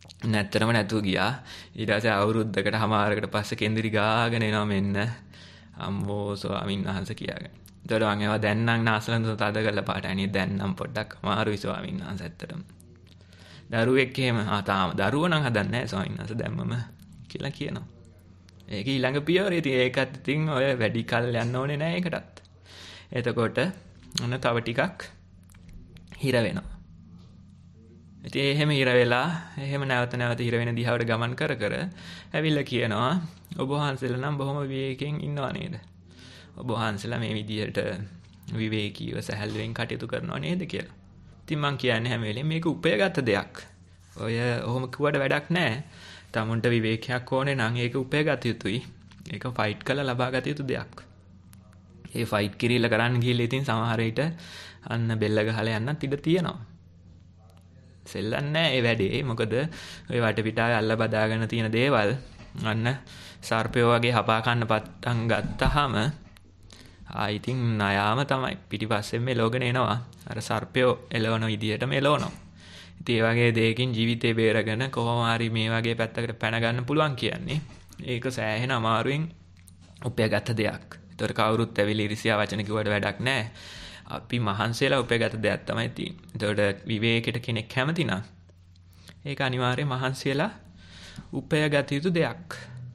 Speaker 6: නැත්තරම නැතුව ගියා. ඊට පස්සේ අවුරුද්දකට හමාරකට පස්සේ කෙන්දිරි ගාගෙන එනවා මෙන්න අම්මෝ ස්වාමීන් වහන්සේ කියාගෙන. ඒතකොට මම ඒවා දැන් නම් නාසලඳ තද කරලා පාට අනේ දැන් නම් පොඩ්ඩක් අමාරුයි ස්වාමීන් වහන්සේ ඇත්තටම. දරුවෙක් එහෙම ආ තාම දරුවෝ නම් හදන්නේ නැහැ ස්වාමීන් වහන්සේ දැම්මම කියලා කියනවා. ඒක ඊළඟ පියවරේ ඉතින් ඒකත් ඉතින් ඔය වැඩි කල් යන්න ඕනේ නැහැ ඒකටත්. එතකොට ඔන්න තව ටිකක් හිර වෙනවා. ඉතින් එහෙම හිර වෙලා එහෙම නැවත නැවත හිර වෙන දිහාවට ගමන් කර කර ඇවිල්ලා කියනවා ඔබ වහන්සේලා නම් බොහොම විවේකයෙන් ඉන්නවා නේද? ඔබ වහන්සේලා මේ විදිහට විවේකීව සැහැල්ලුවෙන් කටයුතු කරනවා නේද කියලා. ඉතින් මං කියන්නේ හැම වෙලේම මේක උපයගත දෙයක්. ඔය ඔහොම කිව්වට වැඩක් නැහැ. තමුන්ට විවේකයක් ඕනේ නම් ඒක උපයගත යුතුයි. ඒක ෆයිට් කරලා ලබා ගත යුතු දෙයක්. ඒ ෆයිට් කිරීලා කරන්න ගිහලා ඉතින් සමහර විට අන්න බෙල්ල ගහලා යන්නත් ඉඩ තියෙනවා. සෙල්ලන්නේ ඒ වැඩේ. මොකද ඔය වටපිටාවේ අල්ල බදාගෙන තියෙන දේවල් අන්න සර්පයෝ වගේ හපා කන්න පටන් ගත්තාම ආ ඉතින් ණයාම තමයි පිටිපස්සෙන් මෙලෝගෙන එනවා. අර සර්පයෝ එලවන විදිහටම එලවනවා. ඉතින් ඒ වගේ දෙයකින් ජීවිතේ බේරගෙන කොහොම හරි මේ වගේ පැත්තකට පැන ගන්න පුළුවන් කියන්නේ ඒක සෑහෙන අමාරුවෙන් උපයාගත් දෙයක්. ඒතර කවුරුත් ඇවිල්ලා ඉරිසියා වචන කිව්වට වැඩක් නැහැ. අපි මහන්සියලා උපයාගත් දෙයක් තමයි තියෙන්නේ. ඒතකොට විවේකයට කෙනෙක් කැමති නම් ඒක අනිවාර්යයෙන් මහන්සියලා උපයාගත යුතු දෙයක්.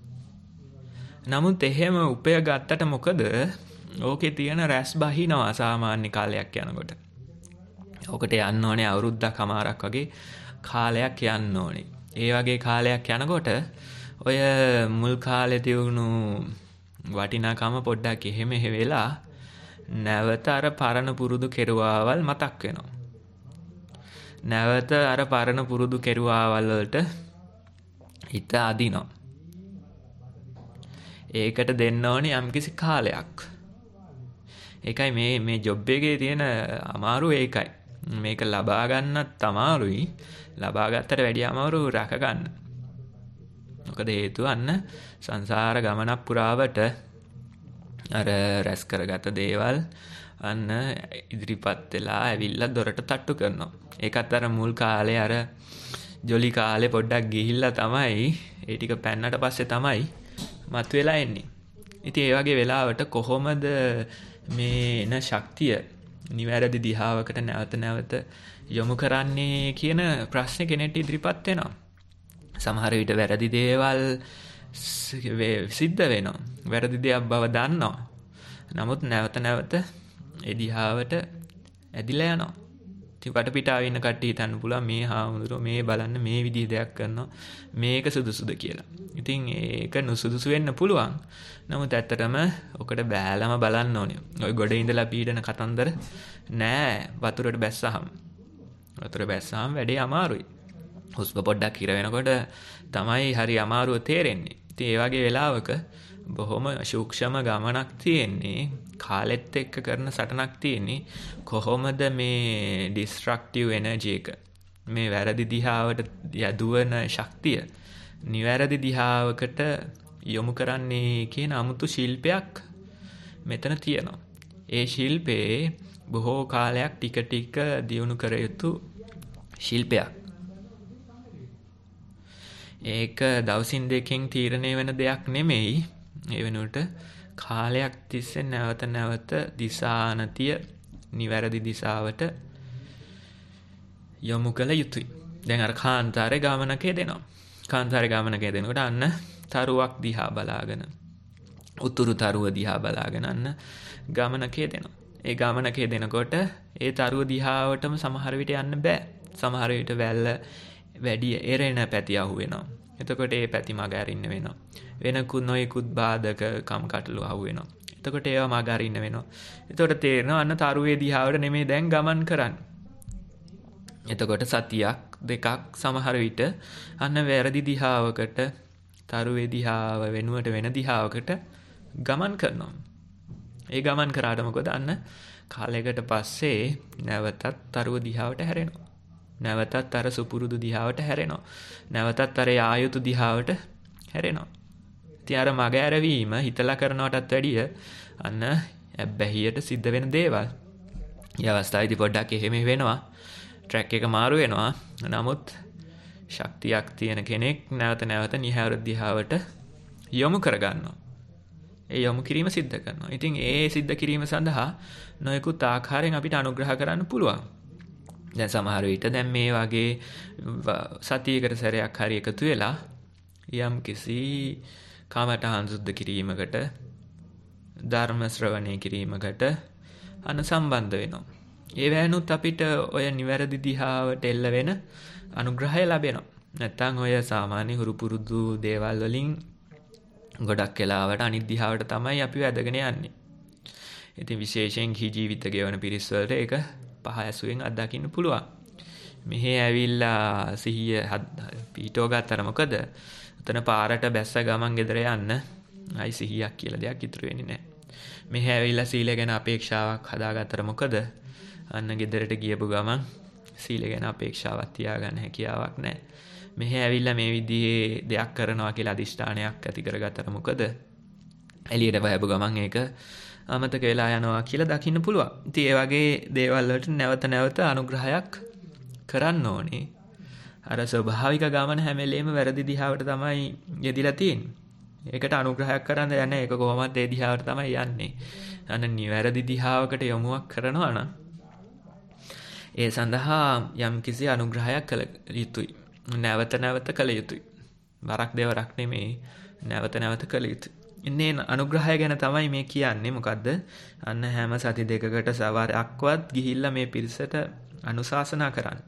Speaker 6: නමුත් එහෙම උපයාගත්තට මොකද? ඕකේ තියෙන රැස් බහිනවා සාමාන්‍ය කාලයක් යනකොට. ඔකට යන්න ඕනේ අවුරුද්දක් හමාරක් වගේ කාලයක් යන්න ඕනේ. ඒ වගේ කාලයක් යනකොට ඔය මුල් කාලේ තියුණු වටිනාකම පොඩ්ඩක් එහෙම එහෙ වෙලා නැවත අර පරණ පුරුදු කෙරුවාවල් මතක් වෙනවා. නැවත අර පරණ පුරුදු කෙරුවාවල් වලට හිත අදිනවා. ඒකට දෙන්න ඕනේ යම්කිසි කාලයක්. ඒකයි මේ මේ ජොබ් එකේ තියෙන අමාරු ඒකයි. මේක ලබා ගන්නත් අමාරුයි. ලබා ගත්තට වැඩිය අමාරු රැක ගන්න. මොකද හේතුව අන්න සංසාර ගමනක් පුරාවට අර රැස් කරගත දේවල් අන්න ඉදිරිපත් වෙලා ඇවිල්ලා දොරට තට්ටු කරනවා. ඒකත් අර මුල් කාලේ අර ජොලි කාලේ පොඩ්ඩක් ගිහිල්ලා තමයි ඒ ටික පැන්නට පස්සේ තමයි මතුවලා එන්නේ. ඉතින් ඒ වගේ වෙලාවට කොහොමද මේ එන ශක්තිය නිවැරදි දිහාවකට නැවත නැවත යොමු කරන්නේ කියන ප්‍රශ්නේ කෙනෙක්ට ඉදිරිපත් වෙනවා. සමහර විට වැරදි දේවල් සිද්ධ වෙනවා. වැරදි දෙයක් බව දන්නවා. නමුත් නැවත නැවත ඒ දිහාවට ඇදිලා යනවා. ඉතින් වටපිටාවේ ඉන්න කට්ටිය හිතන්න පුළුවන් මේ හාමුදුරුවෝ මේ බලන්න මේ විදිහ දෙයක් කරනවා මේක සුදුසුද කියලා. ඉතින් ඒක නුසුදුසු වෙන්න පුළුවන්. නමුත් ඇත්තටම ඔකට බෑලම බලන්න ඕනේ. ඔය ගොඩ ඉඳලා පීඩන කතන්දර නෑ වතුරට බැස්සහම. වතුර බැස්සහම වැඩේ අමාරුයි. හුස්ම පොඩ්ඩක් හිර වෙනකොට තමයි හරි අමාරුව තේරෙන්නේ. ඉතින් ඒ වගේ වෙලාවක බොහොම සූක්ෂම ගමනක් තියෙන්නේ. කාලෙත් එක්ක කරන සටනක් තියෙන්නේ. කොහොමද මේ ඩිස්ට්‍රක්ටිව් එනර්ජි එක මේ වැරදි දිහාවට යදුවන ශක්තිය නිවැරදි දිහාවකට යොමු කරන්නේ කියන අමුතු ශිල්පයක් මෙතන තියෙනවා. ඒ ශිල්පේ බොහෝ කාලයක් ටික ටික දියුණු කර යුතු ශිල්පයක්. ඒක දවසින් දෙකකින් තීරණය වෙන දෙයක් නෙමෙයි. ඒ වෙනුවට කාලයක් තිස්සේ නැවත නැවත දිශානතිය නිවැරදි දිශාවට යොමු කළ යුතුයි. දැන් අර කාන්තාරේ ගමනක දෙනවා. කාන්තාරේ ගමනක දෙනකොට අන්න තරුවක් දිහා බලාගෙන උතුරු තරුව දිහා බලාගෙන අන්න ගමනක දෙනවා. ඒ ගමනක දෙනකොට ඒ තරුව දිහාවටම සමහර විට යන්න බෑ. සමහර විට වැල්ල වැඩි එරෙන පැති අහු වෙනවා. එතකොට ඒ පැති මග අරින්න වෙනවා. වෙනකුත් නොයෙකුත් බාධක කම් කටළු අහු වෙනවා. එතකොට ඒවා මග අරින්න වෙනවා. එතකොට තේරෙනවා අන්න තරුවේ දිහාවට නෙමෙයි දැන් ගමන් කරන්නේ. එතකොට සතියක් දෙකක් සමහර විට අන්න වැරදි දිහාවකට තරුවේ දිහාව වෙනුවට වෙන දිහාවකට ගමන් කරනවා. ඒ ගමන් කරාට මොකද අන්න කාලයකට පස්සේ නැවතත් තරුව දිහාවට හැරෙනවා. නැවතත් අර සුපුරුදු දිහාවට හැරෙනවා. නැවතත් අර ආයුතු දිහාවට හැරෙනවා. ඉතින් අර මග ඇරවීම හිතලා කරනවටත් වැඩිය අන්න ඇබ්බැහියට සිද්ධ වෙන දේවල්. මේ අවස්ථාවේදී පොඩ්ඩක් එහෙම වෙනවා. ට්‍රැක් එක මාරු වෙනවා. නමුත් ශක්තියක් තියෙන කෙනෙක් නැවත නැවත නිහාර දිහාවට යොමු කරගන්නවා. ඒ යොමු කිරීම සිද්ධ කරනවා. ඉතින් ඒ සිද්ධ කිරීම සඳහා නොයෙකුත් ආකාරයෙන් අපිට අනුග්‍රහ කරන්න පුළුවන්. දැන් සමහර විට දැන් මේ වගේ සතියකට සැරයක් හරි එකතු වෙලා යම් කිසි කමඨහං සුද්ධ කිරීමකට ධර්ම ශ්‍රවණය කිරීමකට අන සම්බන්ධ වෙනවා. ඒ වෑනුත් අපිට ඔය නිවැරදි දිහාවට එල්ල වෙන අනුග්‍රහය ලැබෙනවා. නැත්තම් ඔය සාමාන්‍ය හුරු පුරුදු දේවල් වලින් ගොඩක් වෙලාවට අනිත් දිහාවට තමයි අපි වැදගෙන යන්නේ. ඉතින් විශේෂයෙන් කී ජීවිත ගෙවන පිරිස් වලට ඒක පහ ඇසුවෙන් අත්දකින්න පුළුවන්. මෙහි ඇවිල්ලා සිහිය පීඨව ගත්තර මොකද? උතන පාරට බැස්ස ගමන් ගෙදර යන්න අයි සිහියක් කියලා දෙයක් ඉතුරු වෙන්නේ නැහැ. මෙහි ඇවිල්ලා සීලය ගැන අපේක්ෂාවක් හදාගත්තර මොකද? අන්න ගෙදරට ගියපු ගමන් සීලය ගැන අපේක්ෂාවක් තියාගන්න හැකියාවක් නැහැ. මෙහි ඇවිල්ලා මේ විදිහේ දෙයක් කරනවා කියලා අදිෂ්ඨානයක් ඇති කරගත්තට මොකද? එළියට බයපු ගමන් ඒක අමතක වෙලා යනවා කියලා දකින්න පුළුවන්. ඉතින් ඒ වගේ දේවල් වලට නැවත නැවත අනුග්‍රහයක් කරන්න ඕනේ. අර ස්වභාවික ගමන හැම වෙලේම වැරදි දිහාවට තමයි යෙදිලා තියෙන්නේ. ඒකට අනුග්‍රහයක් කරන්න යන්නේ ඒක කොහොමද ඒ දිහාවට තමයි යන්නේ. අන්න නිවැරදි දිහාවකට යොමුවක් කරනවා නම් ඒ සඳහා යම් කිසි අනුග්‍රහයක් කළ යුතුයි. නැවත නැවත කළ යුතුයි. වරක් දෙවරක් නෙමෙයි නැවත නැවත කළ යුතුයි. ඉන්නේ අනුග්‍රහය ගැන තමයි මේ කියන්නේ. මොකද්ද? අන්න හැම සති දෙකකට සවරක්වත් ගිහිල්ලා මේ පිරිසට අනුශාසනා කරන්න.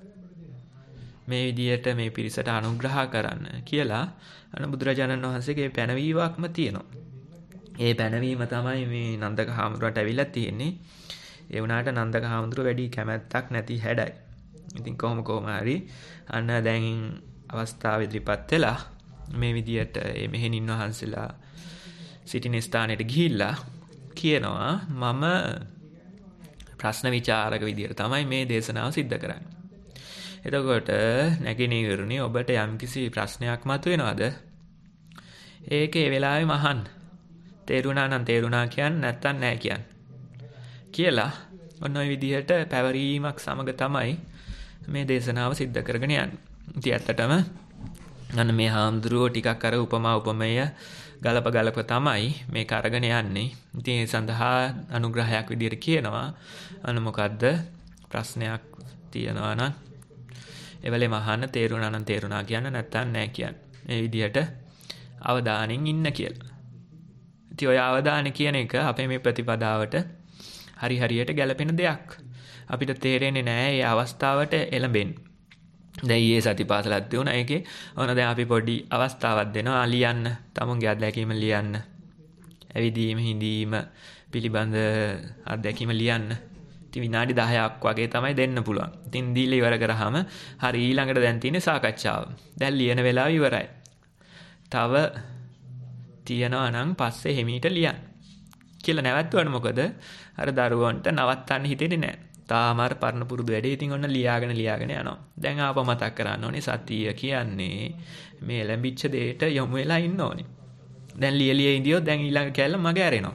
Speaker 6: මේ විදියට මේ පිරිසට අනුග්‍රහ කරන්න කියලා අන බුදුරජාණන් වහන්සේගේ පැනවීමක්ම තියෙනවා. ඒ පැනවීම තමයි මේ නන්දක හාමුදුරුවන්ට ඇවිල්ලා තියෙන්නේ. ඒ වුණාට නන්දක හාමුදුරුව වැඩි කැමැත්තක් නැති හැඩයි. ඉතින් කොහොම කොහොම හරි අන්න දැන් අවස්ථාව ඉදිරිපත් වෙලා මේ විදියට මේ මෙහෙණින් වහන්සේලා සිටින ස්ථානෙට ගිහිල්ලා කියනවා මම ප්‍රශ්න විචාරක විදියට තමයි මේ දේශනාව සිද්ධ කරන්නේ. එතකොට නැගිනීරුනි ඔබට යම්කිසි ප්‍රශ්නයක් මතුවෙනවද? ඒකේ වෙලාවෙම අහන්න. තේරුණා නම් තේරුණා කියන්න නැත්තම් නැහැ කියන්න. කියලා ඔන්න ඔය විදිහට පැවරීමක් සමග තමයි මේ දේශනාව සිද්ධ කරගෙන යන්නේ. ඉතින් ඇත්තටම අන්න මේ හාමුදුරුවෝ ටිකක් අර උපමා උපමේය ගලප ගලප තමයි මේක අරගෙන යන්නේ. ඉතින් ඒ සඳහා අනුග්‍රහයක් විදිහට කියනවා අන්න මොකද්ද ප්‍රශ්නයක් තියෙනවා නම් එවලෙම අහන්න තේරුණා නම් තේරුණා කියන්න නැත්තම් නැහැ කියන්න. මේ විදිහට අවධානයෙන් ඉන්න කියලා. ඉතින් ඔය අවධානය කියන එක අපේ මේ ප්‍රතිපදාවට හරි හරියට ගැලපෙන දෙයක්. අපිට තේරෙන්නේ නැහැ මේ අවස්ථාවට එළඹෙන්න. දැන් ඊයේ සතිපාසලක් දුණා ඒකේ ඔන්න දැන් අපි පොඩි අවස්ථාවක් දෙනවා ලියන්න. තමුන්ගේ අත්දැකීම ලියන්න. ඇවිදීම හිඳීම පිළිබඳ අත්දැකීම ලියන්න. ඉතින් විනාඩි දහයක් වගේ තමයි දෙන්න පුළුවන්. ඉතින් දීලා ඉවර කරාම හරි ඊළඟට දැන් තියෙන්නේ සාකච්ඡාව. දැන් ලියන වෙලාව ඉවරයි. තව තියනවා නම් පස්සේ හිමීට ලියන්න. කියලා නැවතුණා මොකද? අර දරුවන්ට නවත්තන්න හිතෙන්නේ නැහැ. තාම අර පරණ පුරුදු වැඩේ ඉතින් ඔන්න ලියාගෙන ලියාගෙන යනවා. දැන් ආපහු මතක් කරන්න ඕනේ සතිය කියන්නේ මේ ලැබිච්ච දෙයට යොමු වෙලා ඉන්න ඕනේ. දැන් ලියලියේ ඉඳියොත් දැන් ඊළඟ කැල්ල මගේ ඇරෙනවා.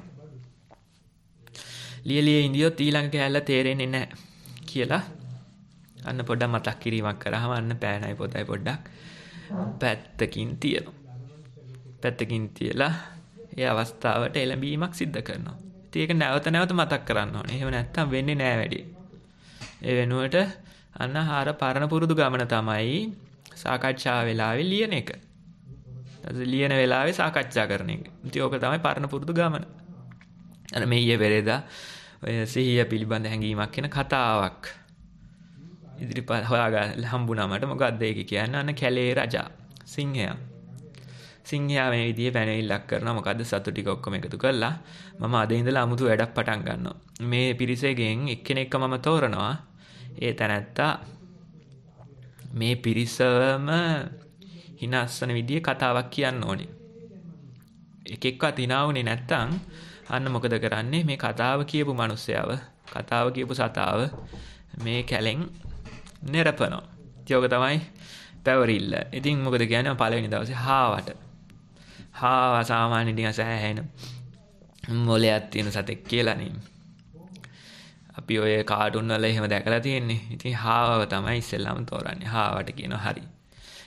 Speaker 6: ලියලියේ ඉඳියොත් ඊළඟ කැල්ල තේරෙන්නේ නැහැ කියලා අන්න පොඩ්ඩක් මතක් කිරීමක් කරාම අන්න පෑනයි පොතයි පොඩ්ඩක් පැත්තකින් තියනවා. පැත්තකින් තියලා ඒ අවස්ථාවට එළඹීමක් සිද්ධ කරනවා. ඉතින් ඒක නැවත නැවත මතක් කරන්න ඕනේ. එහෙම නැත්තම් වෙන්නේ නැහැ වැඩි. ඒ වෙනුවට අන්න ආර පරණ පුරුදු ගමන තමයි සාකච්ඡා වෙලාවේ ලියන එක. ඊට ලියන වෙලාවේ සාකච්ඡා කරන එක. ඉතින් ඕක තමයි පරණ පුරුදු ගමන. අර මේ ඊයේ පෙරේදා ඔය සිහිය පිළිබඳ හැඟීමක් කියන කතාවක් ඉදිරිපත් හොයාගන්න හම්බුණා මට. මොකද්ද ඒක කියන්නේ? අන්න කැලේ රජා සිංහයා. සිංහයා මේ විදිහේ පැනවිල්ලක් කරනවා. මොකද්ද? සතු ටික ඔක්කොම එකතු කරලා මම අද ඉඳලා අමුතු වැඩක් පටන් ගන්නවා. මේ පිරිසෙන් එක්කෙනෙක්ව මම තෝරනවා. ඒ තැනැත්තා මේ පිරිසම හිනස්සන විදිහේ කතාවක් කියන්න ඕනේ. එක එක්කත් hina වුනේ නැත්තම් අන්න මොකද කරන්නේ? මේ කතාව කියපු මිනිස්සයව, කතාව කියපු සතාව මේ කැලෙන් නිරපනවා. ඒක තමයි පැවරිල්ල. ඉතින් මොකද කියන්නේ? පළවෙනි දවසේ හාවට. හාව සාමාන්‍ය නිකන් සෑහෙන මොලයක් තියෙන සතෙක් කියලා නේ. අපි ඔය කාටුන් වල එහෙම දැකලා තියෙන්නේ. ඉතින් හාවව තමයි ඉස්සෙල්ලාම තෝරන්නේ. හාවට කියනවා හරි.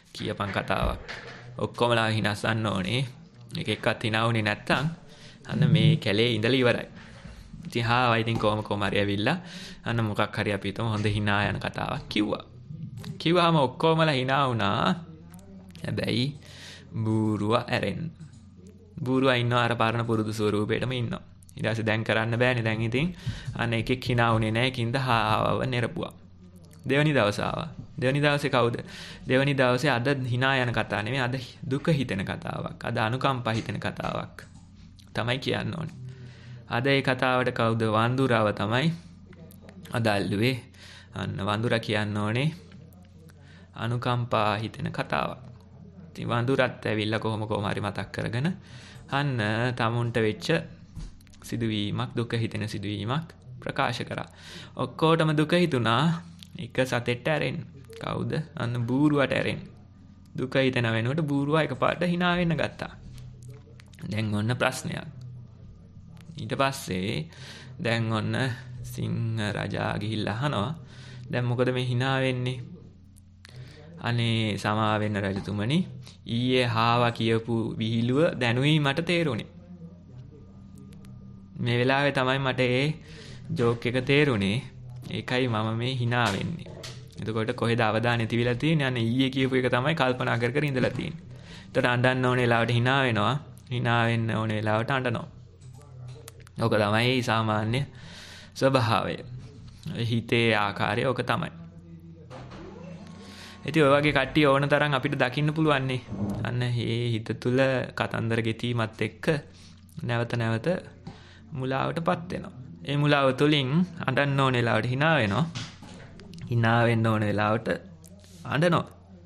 Speaker 6: කියපන් කතාවක්. ඔක්කොමලා හිනස්සන්න ඕනේ. එක එක්කත් hina වුණේ නැත්තම් අන්න මේ කැලේ ඉඳලා ඉවරයි. ඉතින් හා වයින් කොහොම කොහම හරි ඇවිල්ලා අන්න මොකක් හරි අපි හිතමු හොඳ hina යන කතාවක් කිව්වා. කිව්වම ඔක්කොමලා hina වුණා. හැබැයි බූරුවා ඇරෙන්න. බූරුවා ඉන්නවා අර පරණ පුරුදු ස්වරූපෙටම ඉන්නවා. ඊට පස්සේ දැන් කරන්න බෑනේ. දැන් ඉතින් අන්න එකෙක් hina වුණේ නැහැ. කින්ද හාවව නෙරපුවා. දෙවනි දවස ආවා. දෙවනි දවසේ කවුද? දෙවනි දවසේ අද hina යන කතාව නෙමෙයි. අද දුක හිතෙන කතාවක්. අද අනුකම්පා හිතෙන කතාවක් තමයි කියන්න ඕනේ. අද ඒ කතාවට කවුද? වඳුරාව තමයි අද අල්ලුවේ. අන්න වඳුරා කියන්න ඕනේ අනුකම්පා හිතෙන කතාවක්. ඉතින් වඳුරත් ඇවිල්ලා කොහොම කොහම හරි මතක් කරගෙන අන්න tamunට වෙච්ච සිදුවීමක්, දුක හිතෙන සිදුවීමක් ප්‍රකාශ කරා. ඔක්කොටම දුක හිතුණා එක සතෙක්ට ඇරෙන්න. කවුද? අන්න බූරුවට ඇරෙන්න. දුක හිතෙන වෙනුවට බූරුවා එකපාරට hina වෙන්න ගත්තා. දැන් ඔන්න ප්‍රශ්නයක්. ඊට පස්සේ දැන් ඔන්න සිංහ රජා ගිහිල්ලා අහනවා දැන් මොකද මේ hina වෙන්නේ? අනේ සමා වෙන්න රජතුමනි, ඊයේ හාවා කියපු විහිළුව දැනුයි මට තේරුණේ. මේ වෙලාවේ තමයි මට ඒ ජෝක් එක තේරුණේ. ඒකයි මම මේ hina වෙන්නේ. එතකොට කොහෙද අවධානය තිබිලා තියෙන්නේ? අනේ ඊයේ කියපු එක තමයි කල්පනා කර කර ඉඳලා තියෙන්නේ. එතකොට අඬන්න ඕනේ වෙලාවට hina වෙනවා. hina වෙන්න ඕනේ වෙලාවට අඬනවා. ඔක තමයි සාමාන්‍ය ස්වභාවය. හිතේ ආකාරය ඔක තමයි. ඉතින් ඔය වගේ කට්ටිය ඕන තරම් අපිට දකින්න පුළුවන් නේ. අන්න මේ හිත තුල කතන්දර ගෙතීමත් එක්ක නැවත නැවත මුලාවටපත් වෙනවා. ඒ මුලාව තුලින් අඬන්න ඕන වෙලාවට hina වෙනවා. hina වෙන්න ඕන වෙලාවට අඬනවා.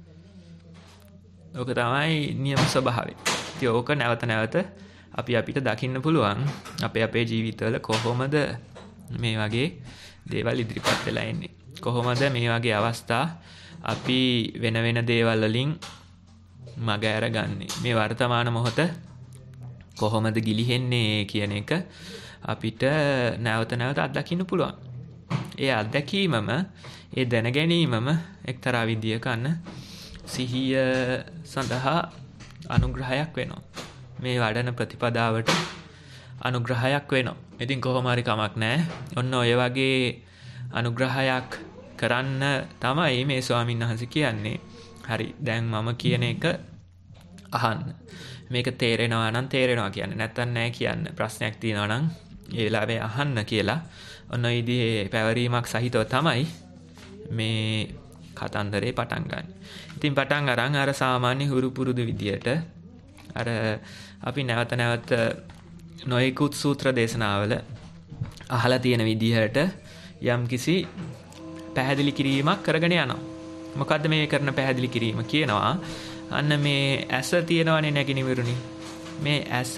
Speaker 6: ඔක තමයි නියම ස්වභාවය. ඉතින් ඕක නැවත නැවත අපි අපිට දකින්න පුළුවන් අපේ අපේ ජීවිතවල කොහොමද මේ වගේ දේවල් ඉදිරිපත් වෙලා එන්නේ. කොහොමද මේ වගේ අවස්ථා අපි වෙන වෙන දේවල් වලින් මග අරගන්නේ. මේ වර්තමාන මොහොත කොහොමද ගිලිහෙන්නේ කියන එක අපිට නැවත නැවත අත්දකින්න පුළුවන්. ඒ අත්දැකීමම, ඒ දැන ගැනීමම එක්තරා විදියක අන්න සිහිය සඳහා අනුග්‍රහයක් වෙනවා. මේ වඩන ප්‍රතිපදාවට අනුග්‍රහයක් වෙනවා. ඉතින් කොහොම හරි කමක් නැහැ. ඔන්න ඔය වගේ අනුග්‍රහයක් කරන්න තමයි මේ ස්වාමීන් වහන්සේ කියන්නේ. හරි, දැන් මම කියන එක අහන්න. මේක තේරෙනවා නම් තේරෙනවා කියන්නේ. නැත්තම් නැහැ කියන්න. ප්‍රශ්නයක් තියෙනවා නම් ඒ වෙලාවේ අහන්න කියලා. ඔන්න ඔය විදිහේ පැවරීමක් සහිතව තමයි මේ කතන්දරේ පටන් ගන්න. ඉතින් පටන් අරන් අර සාමාන්‍ය හුරු පුරුදු විදියට අර අපි නැවත නැවත නොයෙකුත් සූත්‍ර දේශනාවල අහලා තියෙන විදිහට යම්කිසි පැහැදිලි කිරීමක් කරගෙන යනවා. මොකද්ද මේ කරන පැහැදිලි කිරීම? කියනවා අන්න මේ ඇස තියෙනවනේ නැගිනිවිරුනි. මේ ඇස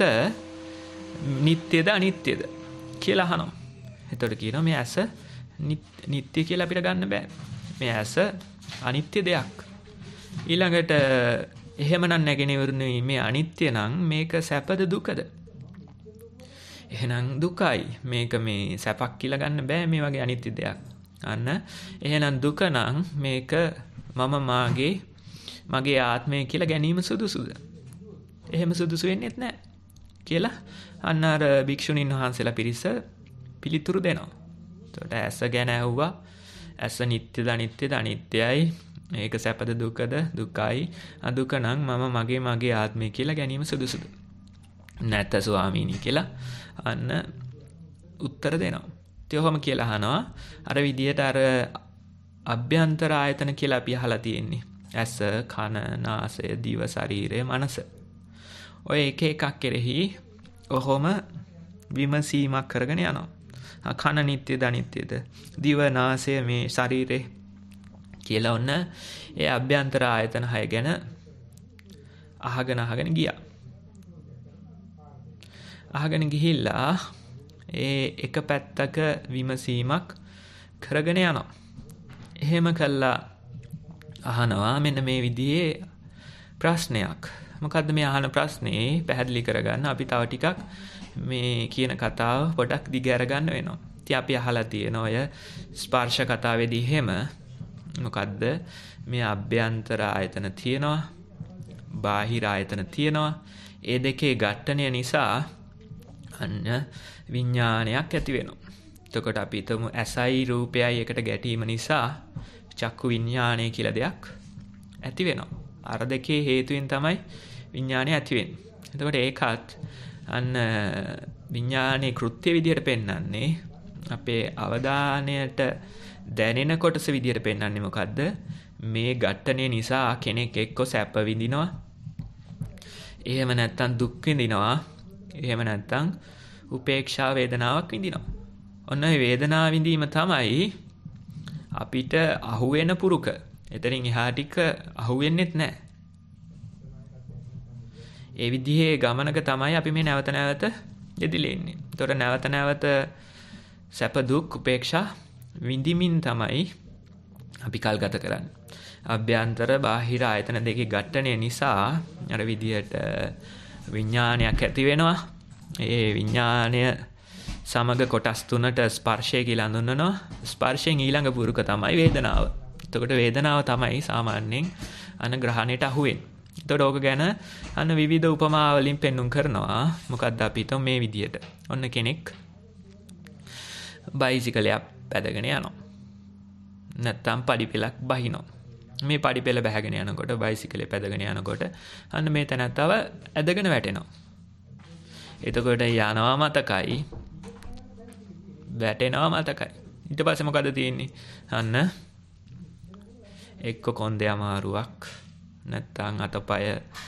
Speaker 6: නිට්ටයද අනිත්‍යද කියලා අහනවා. එතකොට කියනවා මේ ඇස නිට්ටය කියලා අපිට ගන්න බෑ. මේ ඇස අනිත්‍ය දෙයක්. ඊළඟට එහෙමනම් නැගිනිවිරුනි මේ අනිත්‍ය නම් මේක සැපද දුකද? එහෙනම් දුකයි. මේක මේ සැපක් කියලා ගන්න බෑ මේ වගේ අනිත්‍ය දෙයක්. අන්න එහෙනම් දුක නම් මේක මම මාගේ මගේ ආත්මය කියලා ගැනීම සුදුසුද? එහෙම සුදුසු වෙන්නේ නැහැ කියලා අන්න අර භික්ෂුණීන් වහන්සේලා පිරිස පිළිතුරු දෙනවා. එතකොට ඇස ගැන ඇහුවා. ඇස නිට්ටයද අනිත්‍යද? අනිත්‍යයි. මේක සැපද දුකද? දුකයි. අදුක නම් මම මගේ මගේ ආත්මය කියලා ගැනීම සුදුසුද? නැත ස්වාමීනි කියලා අන්න උත්තර දෙනවා. තේොම කියලා අහනවා. අර විදියට අර අභ්‍යන්තර ආයතන කියලා අපි අහලා තියෙන්නේ. ඇස, කන, නාසය, දිව, ශරීරය, මනස. ඔය එක එකක් කෙරෙහි ඔහොම විමසීමක් කරගෙන යනවා. කන නිට්ටයද අනිත්‍යද? දිව, නාසය, මේ ශරීරය කියලා ඔන්න ඒ අභ්‍යන්තර ආයතන හය ගැන අහගෙන අහගෙන ගියා. අහගෙන ගිහිල්ලා ඒ එක පැත්තක විමසීමක් කරගෙන යනවා. එහෙම කළා අහනවා මෙන්න මේ විදිහේ ප්‍රශ්නයක්. මොකද්ද මේ අහන ප්‍රශ්නේ? පැහැදිලි කරගන්න අපි තව ටිකක් මේ කියන කතාව පොඩක් දිග අරගන්න වෙනවා. ඉතින් අපි අහලා තියෙන ඔය ස්පර්ශ කතාවේදී එහෙම මොකද්ද? මේ අභ්‍යන්තර ආයතන තියෙනවා, බාහිර ආයතන තියෙනවා. ඒ දෙකේ ඝට්ටනය නිසා අන්න විඥානයක් ඇති වෙනවා. එතකොට අපි හිතමු ඇසයි රූපයයි එකට ගැටීම නිසා චක්කු විඥානය කියලා දෙයක් ඇති වෙනවා. අර දෙකේ හේතුවෙන් තමයි විඥානය ඇති වෙන්නේ. එතකොට ඒකත් අන්න විඥානයේ කෘත්‍ය විදියට පෙන්වන්නේ අපේ අවධානයට දැනෙන කොටස විදියට පෙන්වන්නේ මොකද්ද? මේ ඝට්ටනය නිසා කෙනෙක් එක්ක සැප විඳිනවා, එහෙම නැත්නම් දුක් විඳිනවා, එහෙම නැත්නම් උපේක්ෂා වේදනාවක් විඳිනවා. ඔන්න ඒ වේදනාව විඳීම තමයි අපිට අහුවෙන පුරුක. එතනින් එහා ටික අහුවෙන්නෙත් නැහැ. ඒ විදිහේ ගමනක තමයි අපි මේ නැවත නැවත යෙදිලා ඉන්නේ. ඒතකොට නැවත නැවත සැප දුක් උපේක්ෂා විඳිමින් තමයි අපි කල් ගත කරන්නේ. අභ්‍යන්තර බාහිර ආයතන දෙකේ ඝට්ටනය නිසා අර විදිහට විඥානයක් ඇති වෙනවා. ඒ විඥානය සමග කොටස් තුනට ස්පර්ශය කියලා හඳුන්වනවා. ස්පර්ශයෙන් ඊළඟ පුරුක තමයි වේදනාව. එතකොට වේදනාව තමයි සාමාන්‍යයෙන් අනුග්‍රහණයට අහුවෙන්නේ. එතකොට ඕක ගැන අන්න විවිධ උපමා වලින් පෙන්눔 කරනවා. මොකක්ද අපි හිතමු මේ විදිහට. ඔන්න කෙනෙක් බයිසිකලයක් පැදගෙන යනවා. නැත්තම් පඩි පෙලක් බහිනවා. මේ පඩි පෙල බහගෙන යනකොට බයිසිකලේ පැදගෙන යනකොට අන්න මේ තැනත්තව ඇදගෙන වැටෙනවා. එතකොට යනවා මතකයි, වැටෙනවා මතකයි. ඊට පස්සේ මොකද තියෙන්නේ? අන්න එක්ක කොන්දේ අමාරුවක්, නැත්තම් අතපය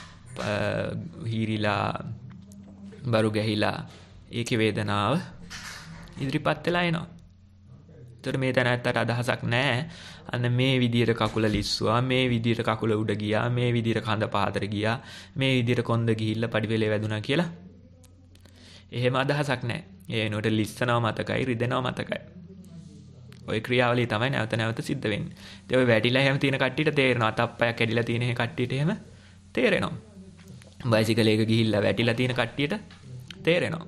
Speaker 6: හීරිලා බරු ගැහිලා ඒකේ වේදනාව ඉදිරිපත් වෙලා එනවා. ඒතර මේ තැනත්තට අදහසක් නැහැ. අන්න මේ විදියට කකුල ලිස්සුවා, මේ විදියට කකුල උඩ ගියා, මේ විදියට කඳ පහතට ගියා, මේ විදියට කොන්ද ගිහිල්ලා පඩිපෙලේ වැදුනා කියලා. එහෙම අදහසක් නැහැ. ඒ වෙනුවට ලිස්සනවා මතකයි, රිදෙනවා මතකයි. ওই ක්‍රියාවලිය තමයි නැවත නැවත සිද්ධ වෙන්නේ. ඉතින් ඔය වැටිලා එහෙම තියෙන කට්ටියට තේරෙනවා. අතප්පයක් කැඩිලා තියෙන එහෙ කට්ටියට එහෙම තේරෙනවා. බයිසිකලයක ගිහිල්ලා වැටිලා තියෙන කට්ටියට තේරෙනවා.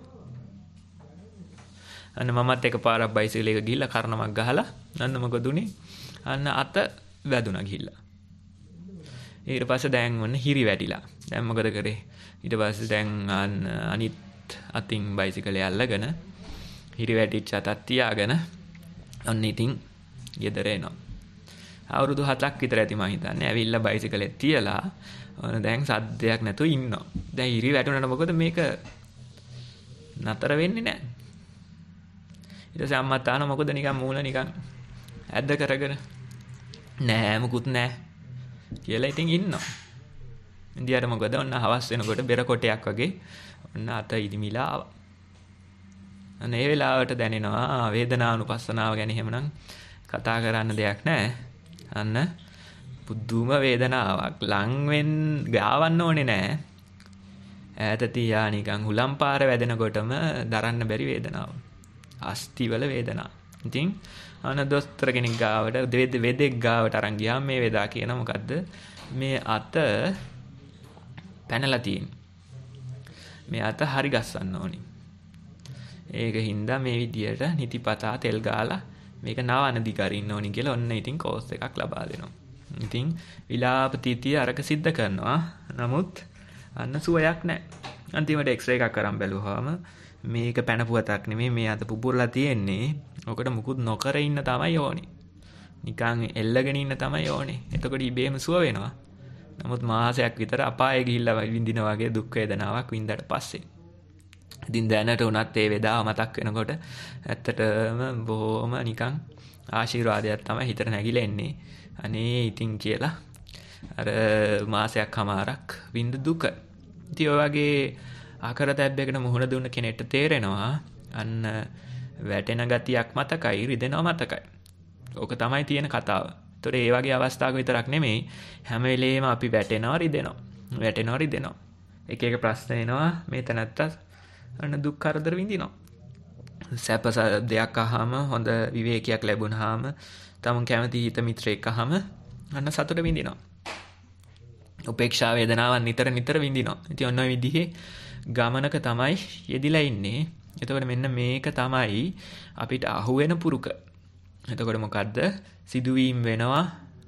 Speaker 6: අන්න මමත් එකපාරක් බයිසිකලයක ගිහිල්ලා කර්ණමක් ගහලා අන්න මොකද උනේ? අන්න අත වැදුනා ගිහිල්ලා. ඊට පස්සේ දැන් ඔන්න හිරි වැටිලා. දැන් මොකද කරේ? ඊට පස්සේ දැන් අන්න අනිත් අතින් බයිසිකලය අල්ලගෙන හිරි වැටිච්ච අතක් තියාගෙන ඔන්න ඉතින් ගෙදර එනවා. අවුරුදු හතක් විතර ඇති මම හිතන්නේ. ඇවිල්ලා බයිසිකලේ තියලා ඔන්න දැන් සද්දයක් නැතුව ඉන්නවා. දැන් හිරි වැටුණාට මොකද මේක නතර වෙන්නේ නැහැ. ඊට පස්සේ අම්මා තාන මොකද නිකන් මූණ නිකන් ඇද්ද කරගෙන නෑ මුකුත් නෑ කියලා ඉතින් ඉන්නවා. ඉන්දියාට මොකද ඔන්න හවස් වෙනකොට බෙර කොටයක් වගේ ඔන්න අත ඉදිමිලා ආවා. අන්න ඒ වෙලාවට දැනෙනවා වේදනානුපස්සනාව ගැන එහෙමනම් කතා කරන්න දෙයක් නෑ. අන්න පුදුම වේදනාවක් ලං වෙන්න ගාවන්න ඕනේ නෑ. ඈත තියා නිකන් හුලම් පාර වැදෙනකොටම දරන්න බැරි වේදනාව. අස්තිවල වේදනාව. ඉතින් අන දොස්තර කෙනෙක් ගාවට වෙදෙක් ගාවට අරන් ගියාම මේ වේදා කියන මොකද්ද? මේ අත පැනලා තියෙන්නේ. මේ අත හරි ගස්සන්න ඕනි. ඒක හින්දා මේ විදියට නිතිපතා තෙල් ගාලා මේක නවන දිගරින්න ඕනි කියලා ඔන්න ඉතින් කෝස් එකක් ලබා දෙනවා. ඉතින් විලාප තීතිය අරක සිද්ධ කරනවා. නමුත් අන්න සුවයක් නැහැ. අන්තිමට එක්ස්රේ එකක් අරන් බැලුවාම මේක පැනපුවතක් නෙමෙයි මේ අත පුපුරලා තියෙන්නේ. ඔකට මුකුත් නොකර ඉන්න තමයි ඕනේ. නිකන් එල්ලගෙන ඉන්න තමයි ඕනේ. එතකොට ඉබේම සුව වෙනවා. නමුත් මාසයක් විතර අපායේ ගිහිල්ලා විඳින වගේ දුක් වේදනාවක් විඳලා පස්සේ. ඉතින් දැනට උනත් ඒ වේදාව මතක් වෙනකොට ඇත්තටම බොහොම නිකන් ආශිර්වාදයක් තමයි හිතට නැගිලා එන්නේ. අනේ ඉතින් කියලා අර මාසයක් හමාරක් විඳ දුක. ඉතින් ඔය වගේ ආකරතැබ්බයකට මුහුණ දුන්න කෙනෙක්ට තේරෙනවා අන්න වැටෙන ගතියක් මතකයි, රිදෙනවා මතකයි. ඕක තමයි තියෙන කතාව. ඒතොර ඒ වගේ අවස්ථාවක විතරක් නෙමෙයි හැම වෙලේම අපි වැටෙනවා, රිදෙනවා. වැටෙනවා, රිදෙනවා. එක එක ප්‍රශ්න එනවා. මේ තැනත්ත අන්න දුක් කරදර විඳිනවා. සැප දෙයක් අහම හොඳ විවේකයක් ලැබුණාම තමුන් කැමති හිත මිත්‍රයෙක් අහම අන්න සතුට විඳිනවා. උපේක්ෂා වේදනාවන් නිතර නිතර විඳිනවා. ඉතින් ඔන්න ඔය විදිහේ ගමනක තමයි යෙදිලා ඉන්නේ. එතකොට මෙන්න මේක තමයි අපිට අහුවෙන පුරුක. එතකොට මොකද්ද? සිදුවීම් වෙනවා,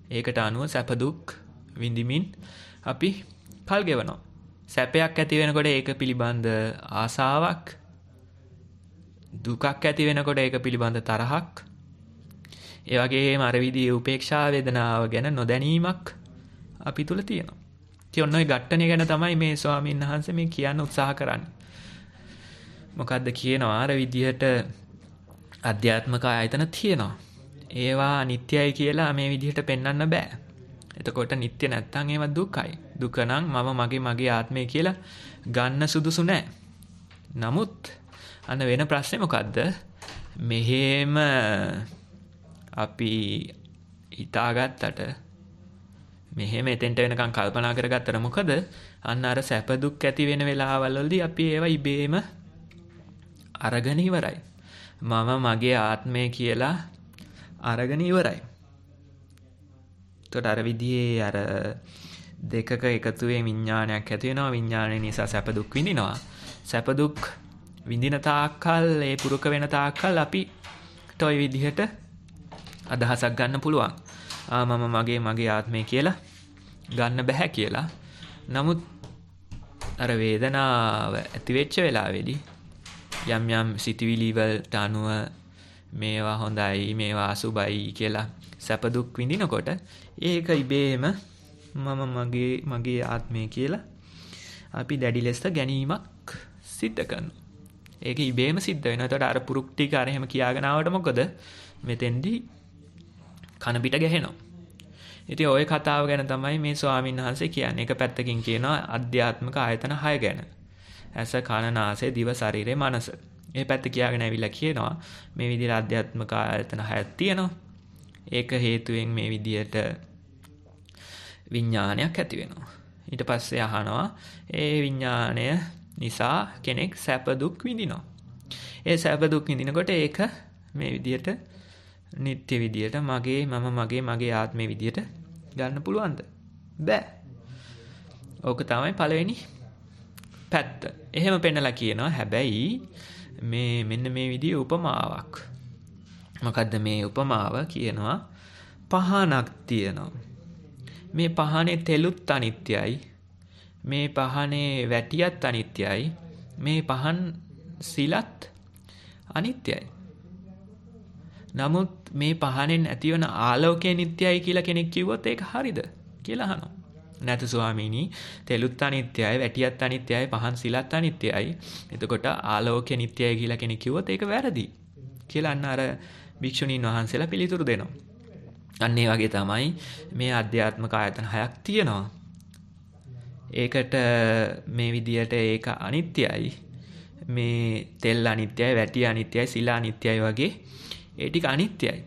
Speaker 6: ඒකට අනුව සැප දුක් විඳිමින් අපි කල් ගෙවනවා. සැපයක් ඇති වෙනකොට ඒක පිළිබඳ ආසාවක්, දුකක් ඇති වෙනකොට ඒක පිළිබඳ තරහක්, ඒ වගේම අර විදිහේ උපේක්ෂා වේදනාව ගැන නොදැනීමක් අපි තුල තියෙනවා. ඉතින් ඔන්න ඔය ඝට්ටනය ගැන තමයි මේ ස්වාමීන් වහන්සේ මේ කියන්න උත්සාහ කරන්නේ. මොකද්ද කියනවා? අර විදිහට අධ්‍යාත්මික ආයතන තියෙනවා. ඒවා අනිත්‍යයි කියලා මේ විදිහට පෙන්වන්න බෑ. එතකොට නිට්ටය නැත්තම් ඒවා දුකයි. දුක නම් මම මගේ මගේ ආත්මය කියලා ගන්න සුදුසු නෑ. නමුත් අන්න වෙන ප්‍රශ්නේ මොකද්ද? මෙහෙම අපි හිතාගත්තට, මෙහෙම එතෙන්ට වෙනකන් කල්පනා කරගත්තට මොකද? අන්න අර සැප දුක් ඇති වෙන වෙලාවල් වලදී අපි ඒවා ඉබේම අරගෙන ඉවරයි. මම මගේ ආත්මය කියලා අරගෙන ඉවරයි. එතකොට අර විදිහේ අර දෙකක එකතුවේ විඥානයක් ඇති වෙනවා. විඥානය නිසා සැප දුක් විඳිනවා. සැප දුක් විඳින තාක්කල්, ඒ පුරුක වෙන තාක්කල් අපි toy විදිහට අදහසක් ගන්න පුළුවන්. ආ මම මගේ මගේ ආත්මය කියලා ගන්න බෑ කියලා. නමුත් අර වේදනාව ඇති වෙච්ච වෙලාවේදී යම් යම් සිතුවිලි වලට අනුව මේවා හොඳයි, මේවා අසුබයි කියලා සැප දුක් විඳිනකොට ඒක ඉබේම මම මගේ මගේ ආත්මය කියලා අපි දැඩි ලෙස ගැනීමක් සිද්ධ කරනවා. ඒක ඉබේම සිද්ධ වෙනවා. එතකොට අර පුරුක් ටික අර එහෙම කියාගෙන ආවට මොකද? මෙතෙන්දී කන පිට ගැහෙනවා. ඉතින් ওই කතාව ගැන තමයි මේ ස්වාමීන් වහන්සේ කියන්නේ. එක පැත්තකින් කියනවා අධ්‍යාත්මික ආයතන හය ගැන. ඇස, කන, නාසය, දිව, ශරීරය, මනස. මේ පැත්ත කියාගෙන ඇවිල්ලා කියනවා මේ විදිහට අධ්‍යාත්මික ආයතන හයක් තියෙනවා. ඒක හේතුවෙන් මේ විදිහට විඥානයක් ඇති වෙනවා. ඊට පස්සේ අහනවා ඒ විඥානය නිසා කෙනෙක් සැප දුක් විඳිනවා. ඒ සැප දුක් විඳිනකොට ඒක මේ විදිහට නිත්‍ය විදිහට මගේ මම මගේ මගේ ආත්මේ විදිහට ගන්න පුළුවන්ද? බෑ. ඕක තමයි පළවෙනි පැත්ත. එහෙම පෙන්නලා කියනවා. හැබැයි මේ මෙන්න මේ විදිහේ උපමාවක්. මොකද්ද මේ උපමාව? කියනවා පහනක් තියෙනවා. මේ පහනේ තෙලුත් අනිත්‍යයි. මේ පහනේ වැටියත් අනිත්‍යයි. මේ පහන් සිලත් අනිත්‍යයි. නමුත් මේ පහනෙන් ඇතිවන ආලෝකය නිට්ටයයි කියලා කෙනෙක් කිව්වොත් ඒක හරිද කියලා අහනවා. නැතු ස්වාමීනි, තෙලුත් අනිත්‍යයි, වැටියත් අනිත්‍යයි, පහන් සිලත් අනිත්‍යයි. එතකොට ආලෝකය නිට්ටයයි කියලා කෙනෙක් කිව්වොත් ඒක වැරදි කියලා අන්න අර භික්ෂුණීන් වහන්සේලා පිළිතුරු දෙනවා. අන්න ඒ වගේ තමයි මේ අධ්‍යාත්මික ආයතන හයක් තියෙනවා. ඒකට මේ විදියට ඒක අනිත්‍යයි. මේ තෙල් අනිත්‍යයි, වැටිය අනිත්‍යයි, සිල අනිත්‍යයි වගේ ඒ ටික අනිත්‍යයි.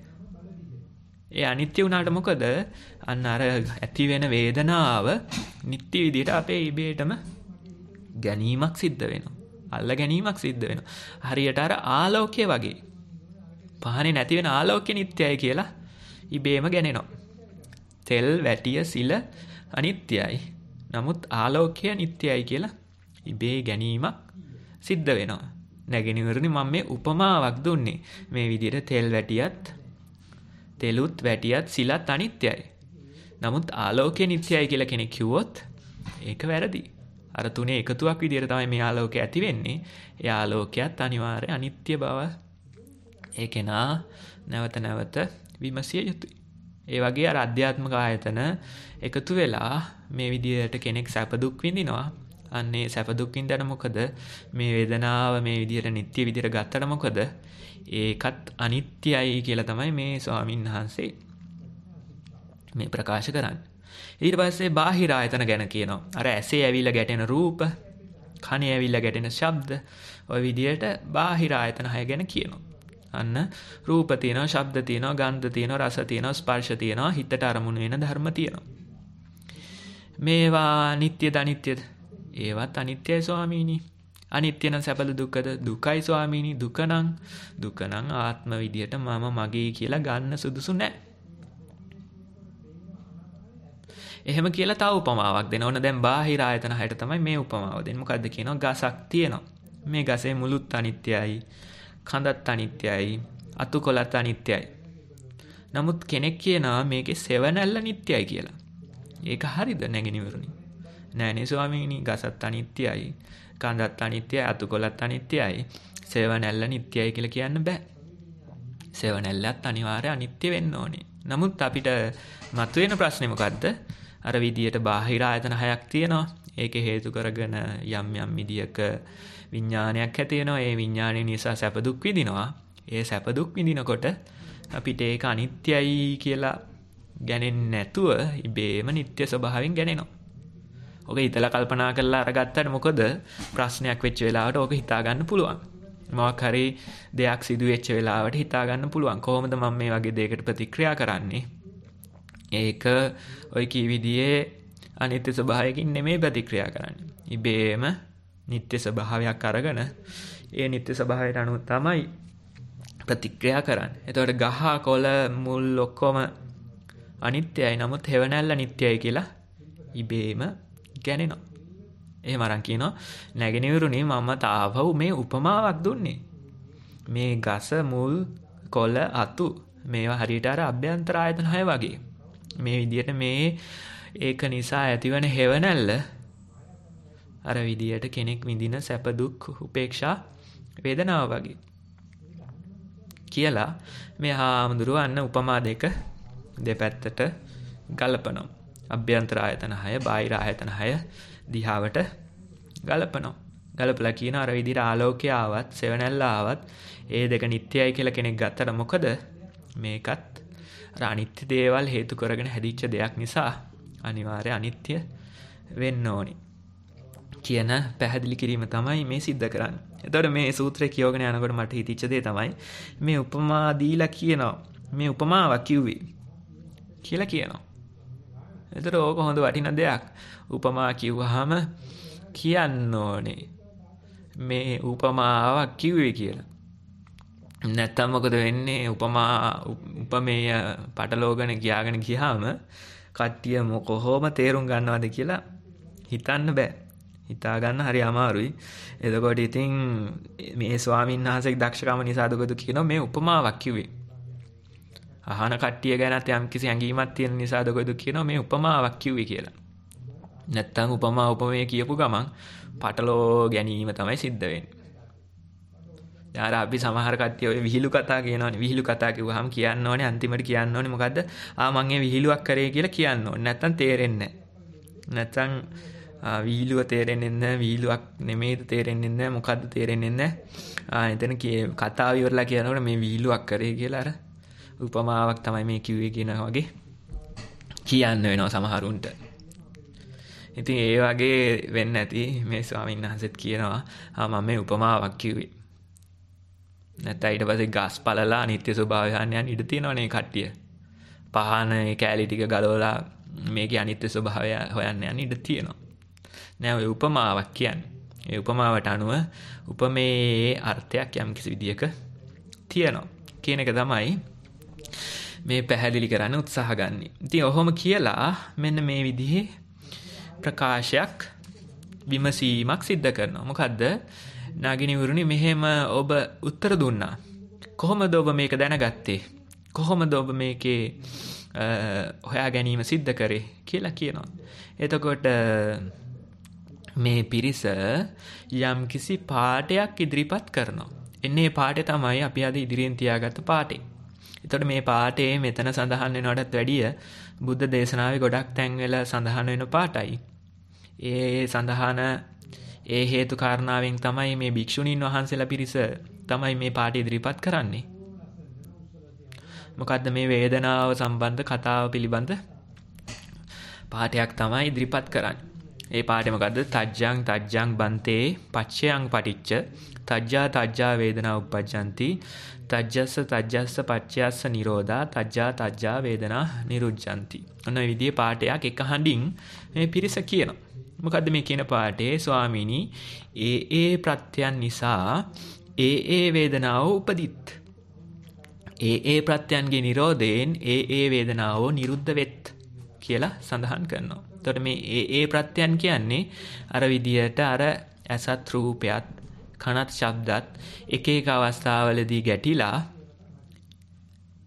Speaker 6: ඒ අනිත්‍ය වුණාට මොකද? අන්න අර ඇති වෙන වේදනාව නිට්ටි විදිහට අපේ ඉබේටම ගැනීමක් සිද්ධ වෙනවා. අල්ල ගැනීමක් සිද්ධ වෙනවා. හරියට අර ආලෝකය වගේ. පහනේ නැති වෙන ආලෝකය නිට්ටයයි කියලා ඉබේම ගැනෙනවා. තෙල්, වැටිය, සිල අනිත්‍යයි. නමුත් ආලෝකය නිට්ටයයි කියලා ඉබේ ගැනීමක් සිද්ධ වෙනවා. නැගෙනවරනි මම මේ උපමාවක් දුන්නේ. මේ විදිහට තෙල් වැටියත්, තෙලුත් වැටියත් සිලත් අනිත්‍යයි. නමුත් ආලෝකය නිට්ටයයි කියලා කෙනෙක් කිව්වොත් ඒක වැරදි. අර තුනේ එකතුවක් විදිහට තමයි මේ ආලෝකය ඇති වෙන්නේ. ඒ ආලෝකයත් අනිවාර්ය අනිත්‍ය බව ඒකේනා නැවත නැවත විමසිය යුතුයි. ඒ වගේ අර අධ්‍යාත්මික ආයතන එකතු වෙලා මේ විදිහට කෙනෙක් සැප දුක් විඳිනවා. අන්නේ සැප දුක් විඳන මොකද? මේ වේදනාව මේ විදිහට නිට්ටය විදිහට ගත්තට මොකද? ඒකත් අනිත්‍යයි කියලා තමයි මේ ස්වාමීන් වහන්සේ මේ ප්‍රකාශ කරන්නේ. ඊට පස්සේ බාහිර ආයතන ගැන කියනවා. අර ඇසේ ඇවිල්ලා ගැටෙන රූප, කනේ ඇවිල්ලා ගැටෙන ශබ්ද, ওই විදිහට බාහිර ආයතන හය ගැන කියනවා. අන්න රූප තියෙනවා, ශබ්ද තියෙනවා, ගන්ධ තියෙනවා, රස තියෙනවා, ස්පර්ශ තියෙනවා, හිතට අරමුණු වෙන ධර්ම තියෙනවා. මේවා නිට්ටයද අනිත්‍යද? ඒවත් අනිත්‍යයි ස්වාමීනි. අනිත්‍ය නම් සැපද දුකද? දුකයි ස්වාමීනි. දුක නම් දුක නම් ආත්ම විදියට මම මගේ කියලා ගන්න සුදුසු නැහැ. එහෙම කියලා තව උපමාවක් දෙන්න ඕන. දැන් බාහිර ආයතන හයට තමයි මේ උපමාව දෙන්නේ. මොකද්ද කියනවා? ගසක් තියෙනවා. මේ ගසේ මුලුත් අනිත්‍යයි, කඳත් අනිත්‍යයි, අතුකොළත් අනිත්‍යයි. නමුත් කෙනෙක් කියනවා මේකේ සෙවණැල්ල නිට්ටයයි කියලා. ඒක හරිද නැගිනිවරුනි? නෑනේ ස්වාමීනි, ගසත් අනිත්‍යයි, කඳත් අනිත්‍යයි, අතුකොලත් අනිත්‍යයි. සෙවණැල්ල නිට්ටයයි කියලා කියන්න බෑ. සෙවණැල්ලත් අනිවාර්යයෙන් අනිත්‍ය වෙන්න ඕනේ. නමුත් අපිට මතුවෙන ප්‍රශ්නේ මොකද්ද? අර විදියට බාහිර ආයතන හයක් තියෙනවා. ඒකේ හේතු කරගෙන යම් යම් විදියක විඥානයක් ඇති වෙනවා. ඒ විඥානය නිසා සැප දුක් විඳිනවා. ඒ සැප දුක් විඳිනකොට අපිට ඒක අනිත්‍යයි කියලා ගැනෙන්නේ නැතුව ඉබේම නිට්ටය ස්වභාවයෙන් ගැනෙනවා. ඔක හිතලා කල්පනා කරලා අරගත්තට මොකද ප්‍රශ්නයක් වෙච්ච වෙලාවට ඕක හිතා ගන්න පුළුවන්. මොකක් හරි දෙයක් සිදු වෙච්ච වෙලාවට හිතා ගන්න පුළුවන්. කොහොමද මම මේ වගේ දෙයකට ප්‍රතික්‍රියා කරන්නේ? ඒක ඔය කී විදිහේ අනිත්‍ය ස්වභාවයකින් නෙමෙයි ප්‍රතික්‍රියා කරන්නේ. ඉබේම නිට්ටය ස්වභාවයක් අරගෙන ඒ නිට්ටය ස්වභාවයට අනුව තමයි ප්‍රතික්‍රියා කරන්නේ. එතකොට ගහ කොළ මුල් ඔක්කොම අනිත්‍යයි, නමුත් හේවණැල්ල නිට්ටයයි කියලා ඉබේම ගැනෙනවා. එහෙම අරන් කියනවා නැගෙනහිරුනේ මම තාවව මේ උපමාවක් දුන්නේ. මේ ගස මුල් කොළ අතු මේවා හරියට අර අභ්‍යන්තර ආයතන හය වගේ. මේ විදිහට මේ ඒක නිසා ඇතිවන හේවණැල්ල අර විදිහට කෙනෙක් විඳින සැප දුක් උපේක්ෂා වේදනාව වගේ කියලා මේ හාමුදුරුවෝ අන්න උපමා දෙක දෙපැත්තට ගලපනවා. අභ්‍යන්තර ආයතන හය, බාහිර ආයතන හය දිහාවට ගලපනවා. ගලපලා කියන අර විදිහට ආලෝකය ආවත්, සෙවණැල්ල ආවත් ඒ දෙක නිට්ටයයි කියලා කෙනෙක් ගත්තට මොකද? මේකත් අර අනිත්‍ය දේවල් හේතු කරගෙන හැදිච්ච දෙයක් නිසා අනිවාර්ය අනිත්‍ය වෙන්න ඕනි කියන පැහැදිලි කිරීම තමයි මේ සිද්ධ කරන්නේ. එතකොට මේ සූත්‍රය කියවගෙන යනකොට මට හිතිච්ච දේ තමයි මේ උපමා දීලා කියනවා මේ උපමාවක් කිව්වේ කියලා කියනවා. එතකොට ඕක හොඳ වටින දෙයක්. උපමා කිව්වහම කියන්න ඕනේ මේ උපමාවක් කිව්වේ කියලා. නැත්තම් මොකද වෙන්නේ? උපමා උපමේය පටලෝගන ගියාගෙන ගියාම කට්ටිය කොහොම තේරුම් ගන්නවද කියලා හිතන්න බෑ. හිතා ගන්න හරි අමාරුයි. එතකොට ඉතින් මේ ස්වාමීන් වහන්සේගේ දක්ෂකම නිසා දුකද කියනවා මේ උපමාවක් කිව්වේ. අහන කට්ටිය ගැනත් යම් කිසි ඇඟීමක් තියෙන නිසා දුකද කියනවා මේ උපමාවක් කිව්වේ කියලා. නැත්තම් උපමා උපමේය කියපු ගමන් පටලෝ ගැනීම තමයි සිද්ධ වෙන්නේ. යාර අපි සමහර කට්ටිය ඔය විහිළු කතා කියනවනේ. විහිළු කතා කිව්වහම කියන්න ඕනේ අන්තිමට කියන්න ඕනේ මොකද්ද? ආ මං ඒ විහිළුවක් කරේ කියලා කියන්න ඕනේ. නැත්තම් තේරෙන්නේ නැහැ. නැත්තම් විහිළුව තේරෙන්නේ නැහැ. විහිළුවක් නෙමෙයිද තේරෙන්නේ නැහැ. මොකද්ද තේරෙන්නේ නැහැ. ආ එතන කතාව ඉවරලා කියනකොට මේ විහිළුවක් කරේ කියලා අර උපමාවක් තමයි මේ කිව්වේ කියන වගේ කියන්න වෙනවා සමහරුන්ට. ඉතින් ඒ වගේ වෙන්නේ නැති මේ ස්වාමීන් වහන්සේත් කියනවා ආ මම මේ උපමාවක් කිව්වේ. නැත්නම් ඊට පස්සේ ගස් පළලා අනිත්‍ය ස්වභාවය යන ඉඩ තියෙනවනේ කට්ටිය. පහන ඒ කැලී ටික ගලවලා මේකේ අනිත්‍ය ස්වභාවය හොයන්න යන ඉඩ තියෙනවා. නෑ ඔය උපමාවක් කියන්නේ. ඒ උපමාවට අනුව උපමේයේ අර්ථයක් යම් කිසි විදියක තියෙනවා. කියන එක තමයි මේ පැහැදිලි කරන්න උත්සාහ ගන්න. ඉතින් ඔහොම කියලා මෙන්න මේ විදිහේ ප්‍රකාශයක් විමසීමක් සිද්ධ කරනවා. මොකද්ද? නාගිනිවරුනි මෙහෙම ඔබ උත්තර දුන්නා. කොහොමද ඔබ මේක දැනගත්තේ? කොහොමද ඔබ මේකේ හොයා ගැනීම සිද්ධ කරේ කියලා කියනවා. එතකොට මේ පිරිස යම් කිසි පාඩයක් ඉදිරිපත් කරනවා. එන්නේ පාඩේ තමයි අපි අද ඉදිරියෙන් තියාගත්ත පාඩේ. එතකොට මේ පාඩේ මෙතන සඳහන් වෙනවටත් වැඩිය බුද්ධ දේශනාවේ ගොඩක් තැන්වල සඳහන් වෙන පාඩයි. ඒ සඳහන ඒ හේතු කාරණාවෙන් තමයි මේ භික්ෂුණීන් වහන්සේලා පිරිස තමයි මේ පාඩේ ඉදිරිපත් කරන්නේ. මොකද්ද මේ වේදනාව සම්බන්ධ කතාව පිළිබඳ පාඩයක් තමයි ඉදිරිපත් කරන්නේ. ඒ පාඩේ මොකද්ද? තජ්ජං තජ්ජං බන්තේ පච්චයං පටිච්ච තජ්ජා තජ්ජා වේදනා උප්පජ්ජಂತಿ තජ්ජස්ස තජ්ජස්ස පච්චයස්ස නිරෝධා තජ්ජා තජ්ජා වේදනා නිරුද්ධಂತಿ. ඔන්න ඔය විදිහේ පාඩයක් එක හඬින් මේ පිරිස කියනවා. මොකද්ද මේ කියන පාඩේ? ස්වාමීනි ඒ ඒ ප්‍රත්‍යයන් නිසා ඒ ඒ වේදනාව උපදිත්. ඒ ඒ ප්‍රත්‍යයන්ගේ නිරෝධයෙන් ඒ ඒ වේදනාව නිරුද්ධ වෙත් කියලා සඳහන් කරනවා. එතකොට මේ ඒ ඒ ප්‍රත්‍යයන් කියන්නේ අර විදියට අර ඇසත් රූපයත් කනත් ශබ්දත් එක එක අවස්ථාවලදී ගැටිලා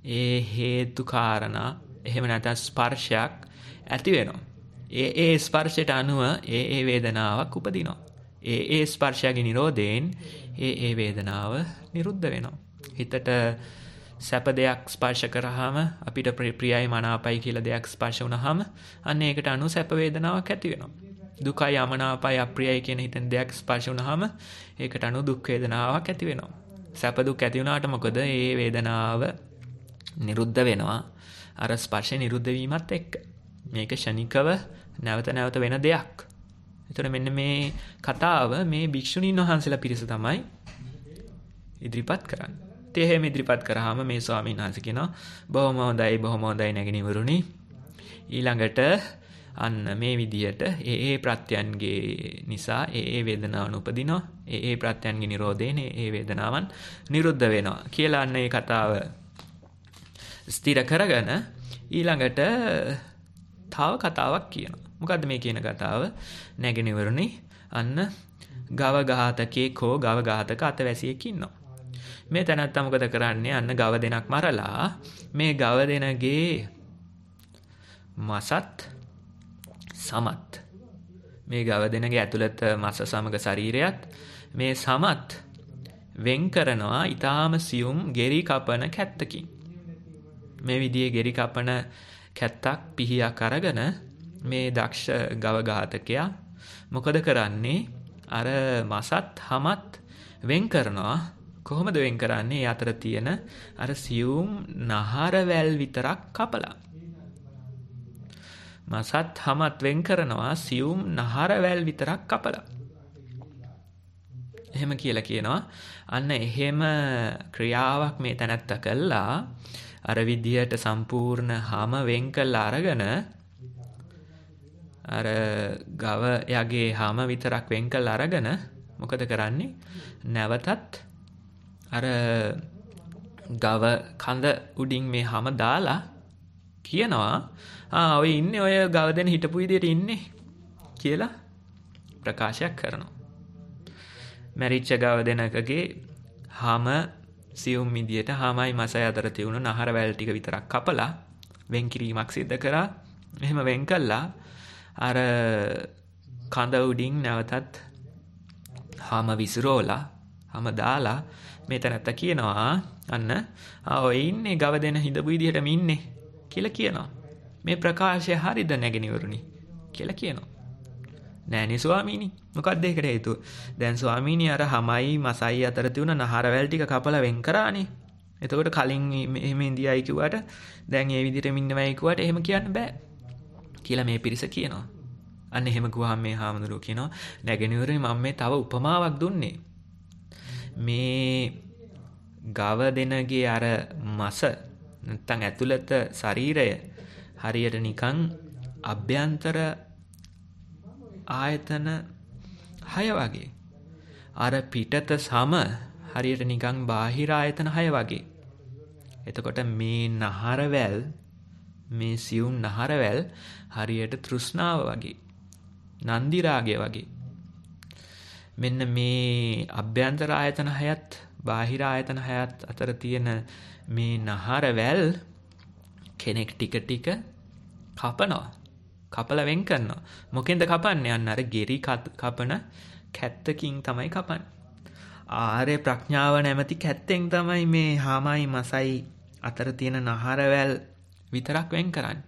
Speaker 6: ඒ හේතු කාරණා එහෙම නැත්නම් ස්පර්ශයක් ඇති වෙනවා. ඒ ඒ ස්පර්ශයට අනුව ඒ ඒ වේදනාවක් උපදිනවා. ඒ ඒ ස්පර්ශයගේ නිරෝධයෙන් ඒ ඒ වේදනාව නිරුද්ධ වෙනවා. හිතට සැප දෙයක් ස්පර්ශ කරාම අපිට ප්‍රියයි මනාපයි කියලා දෙයක් ස්පර්ශ වුණාම අන්න ඒකට අනුව සැප වේදනාවක් ඇති වෙනවා. දුකයි අමනාපයි අප්‍රියයි කියන හිතෙන් දෙයක් ස්පර්ශ වුණාම ඒකට අනුව දුක් වේදනාවක් ඇති වෙනවා. සැප දුක් ඇති වුණාට මොකද ඒ වේදනාව නිරුද්ධ වෙනවා අර ස්පර්ශය නිරුද්ධ වීමත් එක්ක. මේක ෂණිකව නැවත නැවත වෙන දෙයක්. එතකොට මෙන්න මේ කතාව මේ භික්ෂුණීන් වහන්සේලා පිරිස තමයි ඉදිරිපත් කරන්නේ. ඒ හැම ඉදිරිපත් කරාම මේ ස්වාමීන් වහන්සේ කියනවා බොහොම හොඳයි බොහොම හොඳයි නැගිනිවරුනි. ඊළඟට අන්න මේ විදියට ඒ ඒ ප්‍රත්‍යයන්ගේ නිසා ඒ ඒ වේදනාවන් උපදිනවා. ඒ ඒ ප්‍රත්‍යයන්ගේ නිරෝධයෙන් ඒ ඒ වේදනාවන් නිරුද්ධ වෙනවා කියලා අන්න ඒ කතාව ස්ථිර කරගෙන ඊළඟට තව කතාවක් කියනවා. මොකද්ද මේ කියන කතාව? නැගිනිවරුනි අන්න ගව ඝාතකෙක් හෝ ගව ඝාතක අතවැසියෙක් ඉන්නවා. මේ තැනත්තා මොකද කරන්නේ? අන්න ගව දෙනක් මරලා මේ ගව දෙනගේ මසත් සමත් මේ ගව දෙනගේ ඇතුළත මස සමග ශරීරයත් මේ සමත් වෙන් කරනවා ඊටාම සියුම් ගෙරි කපන කැත්තකින්. මේ විදිහේ ගෙරි කපන කැත්තක් පිහියක් අරගෙන මේ දක්ෂ ගව ඝාතකයා මොකද කරන්නේ? අර මසත් හමත් වෙන් කරනවා. කොහොමද වෙන් කරන්නේ? ඒ අතර තියෙන අර සියුම් නහර වැල් විතරක් කපලා. මසත් හමත් වෙන් කරනවා සියුම් නහර වැල් විතරක් කපලා. එහෙම කියලා කියනවා. අන්න එහෙම ක්‍රියාවක් මේ තැනත්තා කළා. අර විදියට සම්පූර්ණ හැම වෙන් කළා අරගෙන අර ගව යගේ හැම විතරක් වෙන් කළා අරගෙන මොකද කරන්නේ? නැවතත් අර ගව කඳ උඩින් මේ හැම දාලා කියනවා ආ ඔය ඉන්නේ ඔය ගව දෙන හිටපු විදියට ඉන්නේ කියලා ප්‍රකාශයක් කරනවා. මැරිච්ච ගව දෙනකගේ හැම සියුම් විදියට හැමයි මසයි අතර තියුණු නහර වැල් ටික විතරක් කපලා වෙන් කිරීමක් සිදු කරා. එහෙම වෙන් කළා අර කඳ උඩින් නැවතත් හැම විසිරෝලා හැම දාලා මෙතනත්ත කියනවා අන්න ආ ඔය ඉන්නේ ගව දෙන හිටපු විදියටම ඉන්නේ කියලා කියනවා. මේ ප්‍රකාශය හරිද නැගිනිවරුනි කියලා කියනවා. නෑනේ ස්වාමීනි. මොකක්ද ඒකට හේතුව? දැන් ස්වාමීනි අර හැමයි මසයි අතර තියුණ නහර වැල් ටික කපලා වෙන් කරානේ. එතකොට කලින් එහෙම ඉන්දියයි කිව්වට දැන් මේ විදිහටම ඉන්නවයි කිව්වට එහෙම කියන්න බෑ කියලා මේ පිරිස කියනවා. අන්න එහෙම ගුවාම මේ හාමුදුරුවෝ කියනවා නැගිනිවරුනි මම මේ තව උපමාවක් දුන්නේ. මේ ගව දෙනගේ අර මස නැත්තම් ඇතුළත ශරීරය හරියට නිකන් අභ්‍යන්තර ආයතන හය වගේ. අර පිටත සම හරියට නිකන් බාහිර ආයතන හය වගේ. එතකොට මේ නහරවැල් මේ සියුම් නහරවැල් හරියට තෘෂ්ණාව වගේ. නන්දි රාගය වගේ. මෙන්න මේ අභ්‍යන්තර ආයතන හයත් බාහිර ආයතන හයත් අතර තියෙන මේ නහරවැල් කෙනෙක් ටික ටික කපනවා. කපලා වෙන් කරනවා. මොකෙන්ද කපන්නේ? අන්න අර ගෙරි කපන කැත්තකින් තමයි කපන්නේ. ආර්ය ප්‍රඥාව නැමැති කැත්තෙන් තමයි මේ හාමයි මසයි අතර තියෙන නහරවැල් විතරක් වෙන් කරන්නේ.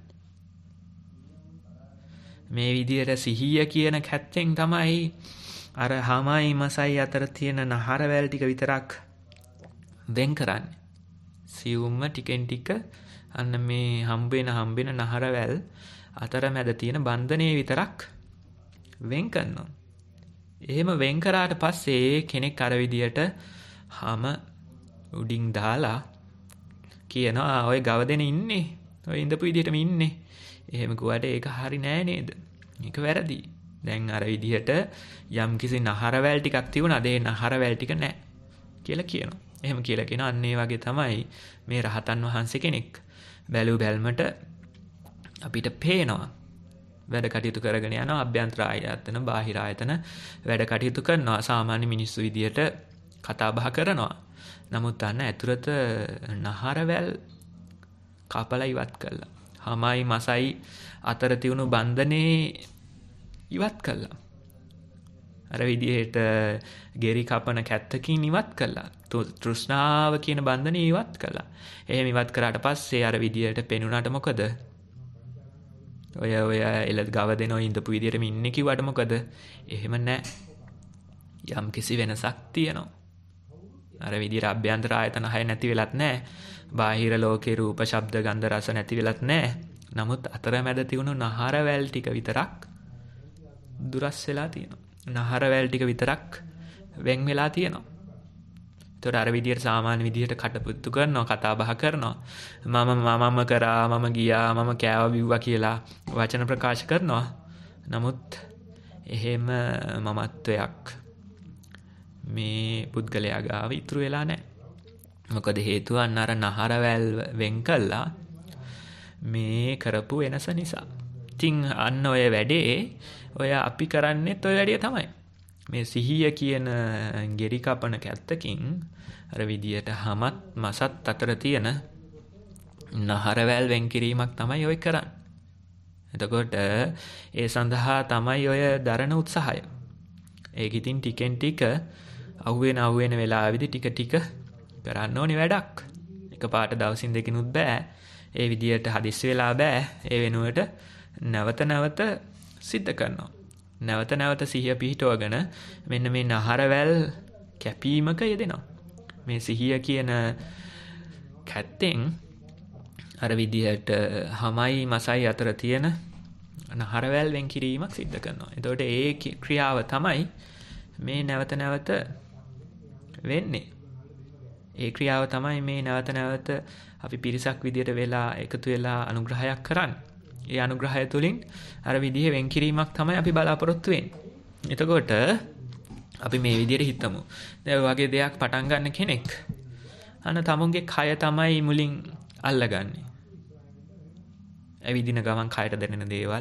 Speaker 6: මේ විදියට සිහිය කියන කැත්තෙන් තමයි අර හාමයි මසයි අතර තියෙන නහරවැල් ටික විතරක් වෙන් කරන්නේ. සියුම්ම ටිකෙන් ටික අන්න මේ හම්බෙන හම්බෙන නහරවැල් අතර මැද තියෙන බන්ධනයේ විතරක් වෙන් කරනවා. එහෙම වෙන් කරාට පස්සේ කෙනෙක් අර විදියට හැම උඩින් දාලා කියනවා ඔය ගව දෙන ඉන්නේ. ඔය ඉඳපු විදියටම ඉන්නේ. එහෙම කිව්වට ඒක හරි නෑ නේද? ඒක වැරදි. දැන් අර විදියට යම් කිසි නහරවැල් ටිකක් තිබුණාද ඒ නහරවැල් ටික නෑ කියලා කියනවා. එහෙම කියලා කියන අන්න ඒ වගේ තමයි මේ රහතන් වහන්සේ කෙනෙක්. බැලු බැල්මට අපිට පේනවා වැඩ කටයුතු කරගෙන යනවා අභ්‍යන්තර ආයතන බාහිර ආයතන වැඩ කටයුතු කරනවා සාමාන්‍ය මිනිස්සු විදියට කතා බහ කරනවා. නමුත් අන්න ඇතුළත නහරවැල් කපලා ඉවත් කළා. හමයි මසයි අතර තියුණු බන්ධනේ ඉවත් කළා. අර විදිහට ගෙරි කපන කැත්තකින් ඉවත් කළා. තෘෂ්ණාව කියන බන්ධනේ ඉවත් කළා. එහෙම ඉවත් කරාට පස්සේ අර විදිහට පෙනුනට මොකද? ඔය ඔය එළ ගව දෙනෝ ඉඳපු විදිහටම ඉන්නේ කිව්වට මොකද? එහෙම නැහැ. යම් කිසි වෙනසක් තියෙනවා. අර විදිහට අභ්‍යන්තර ආයතන හය නැති වෙලත් නැහැ. බාහිර ලෝකේ රූප, ශබ්ද, ගන්ධ, රස නැති වෙලත් නැහැ. නමුත් අතරමැද තියුණු නහර වැල් ටික විතරක් දුරස් වෙලා තියෙනවා. නහර වැල් ටික විතරක් වෙන් වෙලා තියෙනවා. ඒතකොට අර විදිහට සාමාන්‍ය විදිහට කටපුත්තු කරනවා, කතා බහ කරනවා. මම මමම කරා, මම ගියා, මම කෑවා බිව්වා කියලා වචන ප්‍රකාශ කරනවා. නමුත් එහෙම මමත්වයක් මේ පුද්ගලයා ගාව ඉතුරු වෙලා නැහැ. මොකද හේතුව අන්න අර නහර වැල් වෙන් කළා මේ කරපු වෙනස නිසා. ඉතින් අන්න ඔය වැඩේ ඔය අපි කරන්නේත් ඔය වැඩේ තමයි. මේ සිහිය කියන ගෙරි කපන කැත්තකින් අර විදියට හමත් මසත් අතර තියෙන නහර වැල් වෙන් කිරීමක් තමයි ඔය කරන්නේ. එතකොට ඒ සඳහා තමයි ඔය දරන උත්සාහය. ඒක ඉතින් ටිකෙන් ටික අහුවෙන අහුවෙන වෙලාවෙදි ටික ටික කරන්න ඕනේ වැඩක්. එකපාරට දවසින් දෙකිනුත් බෑ. ඒ විදියට හදිස්සි වෙලා බෑ. ඒ වෙනුවට නැවත නැවත සිද්ධ කරනවා. නැවත නැවත සිහිය පිහිටවගෙන මෙන්න මේ නහරවැල් කැපීමක යෙදෙනවා. මේ සිහිය කියන කැත්තෙන් අර විදියට හමයි මසයි අතර තියෙන නහරවැල් වෙන් කිරීමක් සිද්ධ කරනවා. එතකොට ඒ ක්‍රියාව තමයි මේ නැවත නැවත වෙන්නේ. ඒ ක්‍රියාව තමයි මේ නැවත නැවත අපි පිරිසක් විදියට වෙලා එකතු වෙලා අනුග්‍රහයක් කරන්නේ. ඒ අනුග්‍රහය තුළින් අර විදිහේ වෙන් කිරීමක් තමයි අපි බලාපොරොත්තු වෙන්නේ. එතකොට අපි මේ විදිහට හිතමු. දැන් වගේ දෙයක් පටන් ගන්න කෙනෙක් අන්න තමුන්ගේ කය තමයි මුලින් අල්ලගන්නේ. ඇවිදින ගමන් කයට දැනෙන දේවල්,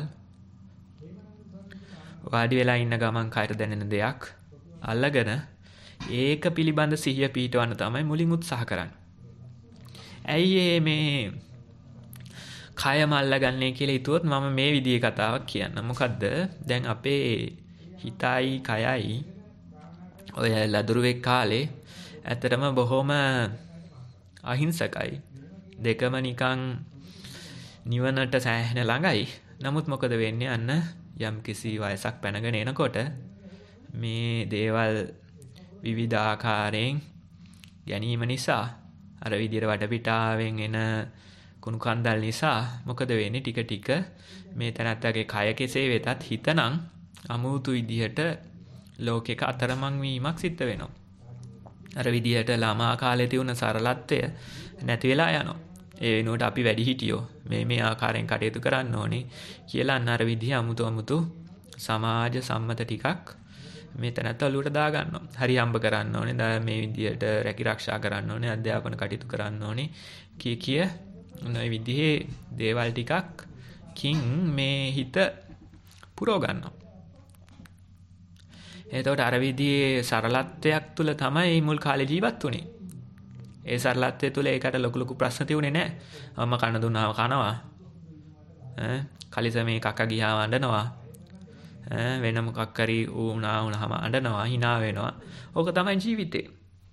Speaker 6: වාඩි වෙලා ඉන්න ගමන් කයට දැනෙන දෙයක් අල්ලගෙන ඒක පිළිබඳ සිහිය පිහිටවන්න තමයි මුලින් උත්සාහ කරන්නේ. ඇයි මේ කය මල්ලගන්නේ කියලා හිතුවොත් මම මේ විදිහේ කතාවක් කියන්න. මොකද්ද? දැන් අපේ හිතයි කයයි ඔය ලදරුවෙක් කාලේ ඇත්තටම බොහොම අහිංසකයි. දෙකම නිකන් නිවනට සෑහෙන ළඟයි. නමුත් මොකද වෙන්නේ? අන්න යම් කිසි වයසක් පැනගෙන එනකොට මේ දේවල් විවිධ ආකාරයෙන් ගැනීම නිසා අර විදිහට වටපිටාවෙන් එන කුණු කන්දල් නිසා මොකද වෙන්නේ? ටික ටික මේ තැනත්තගේ කය කෙසේ වෙතත් හිතනම් අමුතු විදිහට ලෝකෙක අතරමං වීමක් සිද්ධ වෙනවා. අර විදිහට ළමා කාලේ තියුණ සරලත්වය නැති වෙලා යනවා. ඒ වෙනුවට අපි වැඩි හිටියෝ මේ මේ ආකාරයෙන් කටයුතු කරන්න ඕනේ කියලා අන්න අර විදිහ අමුතු අමුතු සමාජ සම්මත ටිකක් මේ තැනත්ත ඔලුවට දා ගන්නවා. හරි හම්බ කරන්න ඕනේ. දැන් මේ විදිහට රැකී ආරක්ෂා කරන්න ඕනේ. අධ්‍යාපන කටයුතු කරන්න ඕනේ. කී කිය මේ විදිහේ දේවල් ටිකක් කින් මේ හිත පුරව ගන්නවා. එතකොට අර විදිහේ සරලත්වයක් තුල තමයි මුල් කාලේ ජීවත් වුනේ. ඒ සරලත්වය තුල ඒකට ලොකු ලොකු ප්‍රශ්න තියුනේ නැහැ. අම්මා කන දුන්නාම කනවා. ඈ කලිසමේ කක්ක ගියාම අඬනවා. ඈ වෙන මොකක් හරි වුණා වුණාම අඬනවා, hina වෙනවා. ඕක තමයි ජීවිතේ.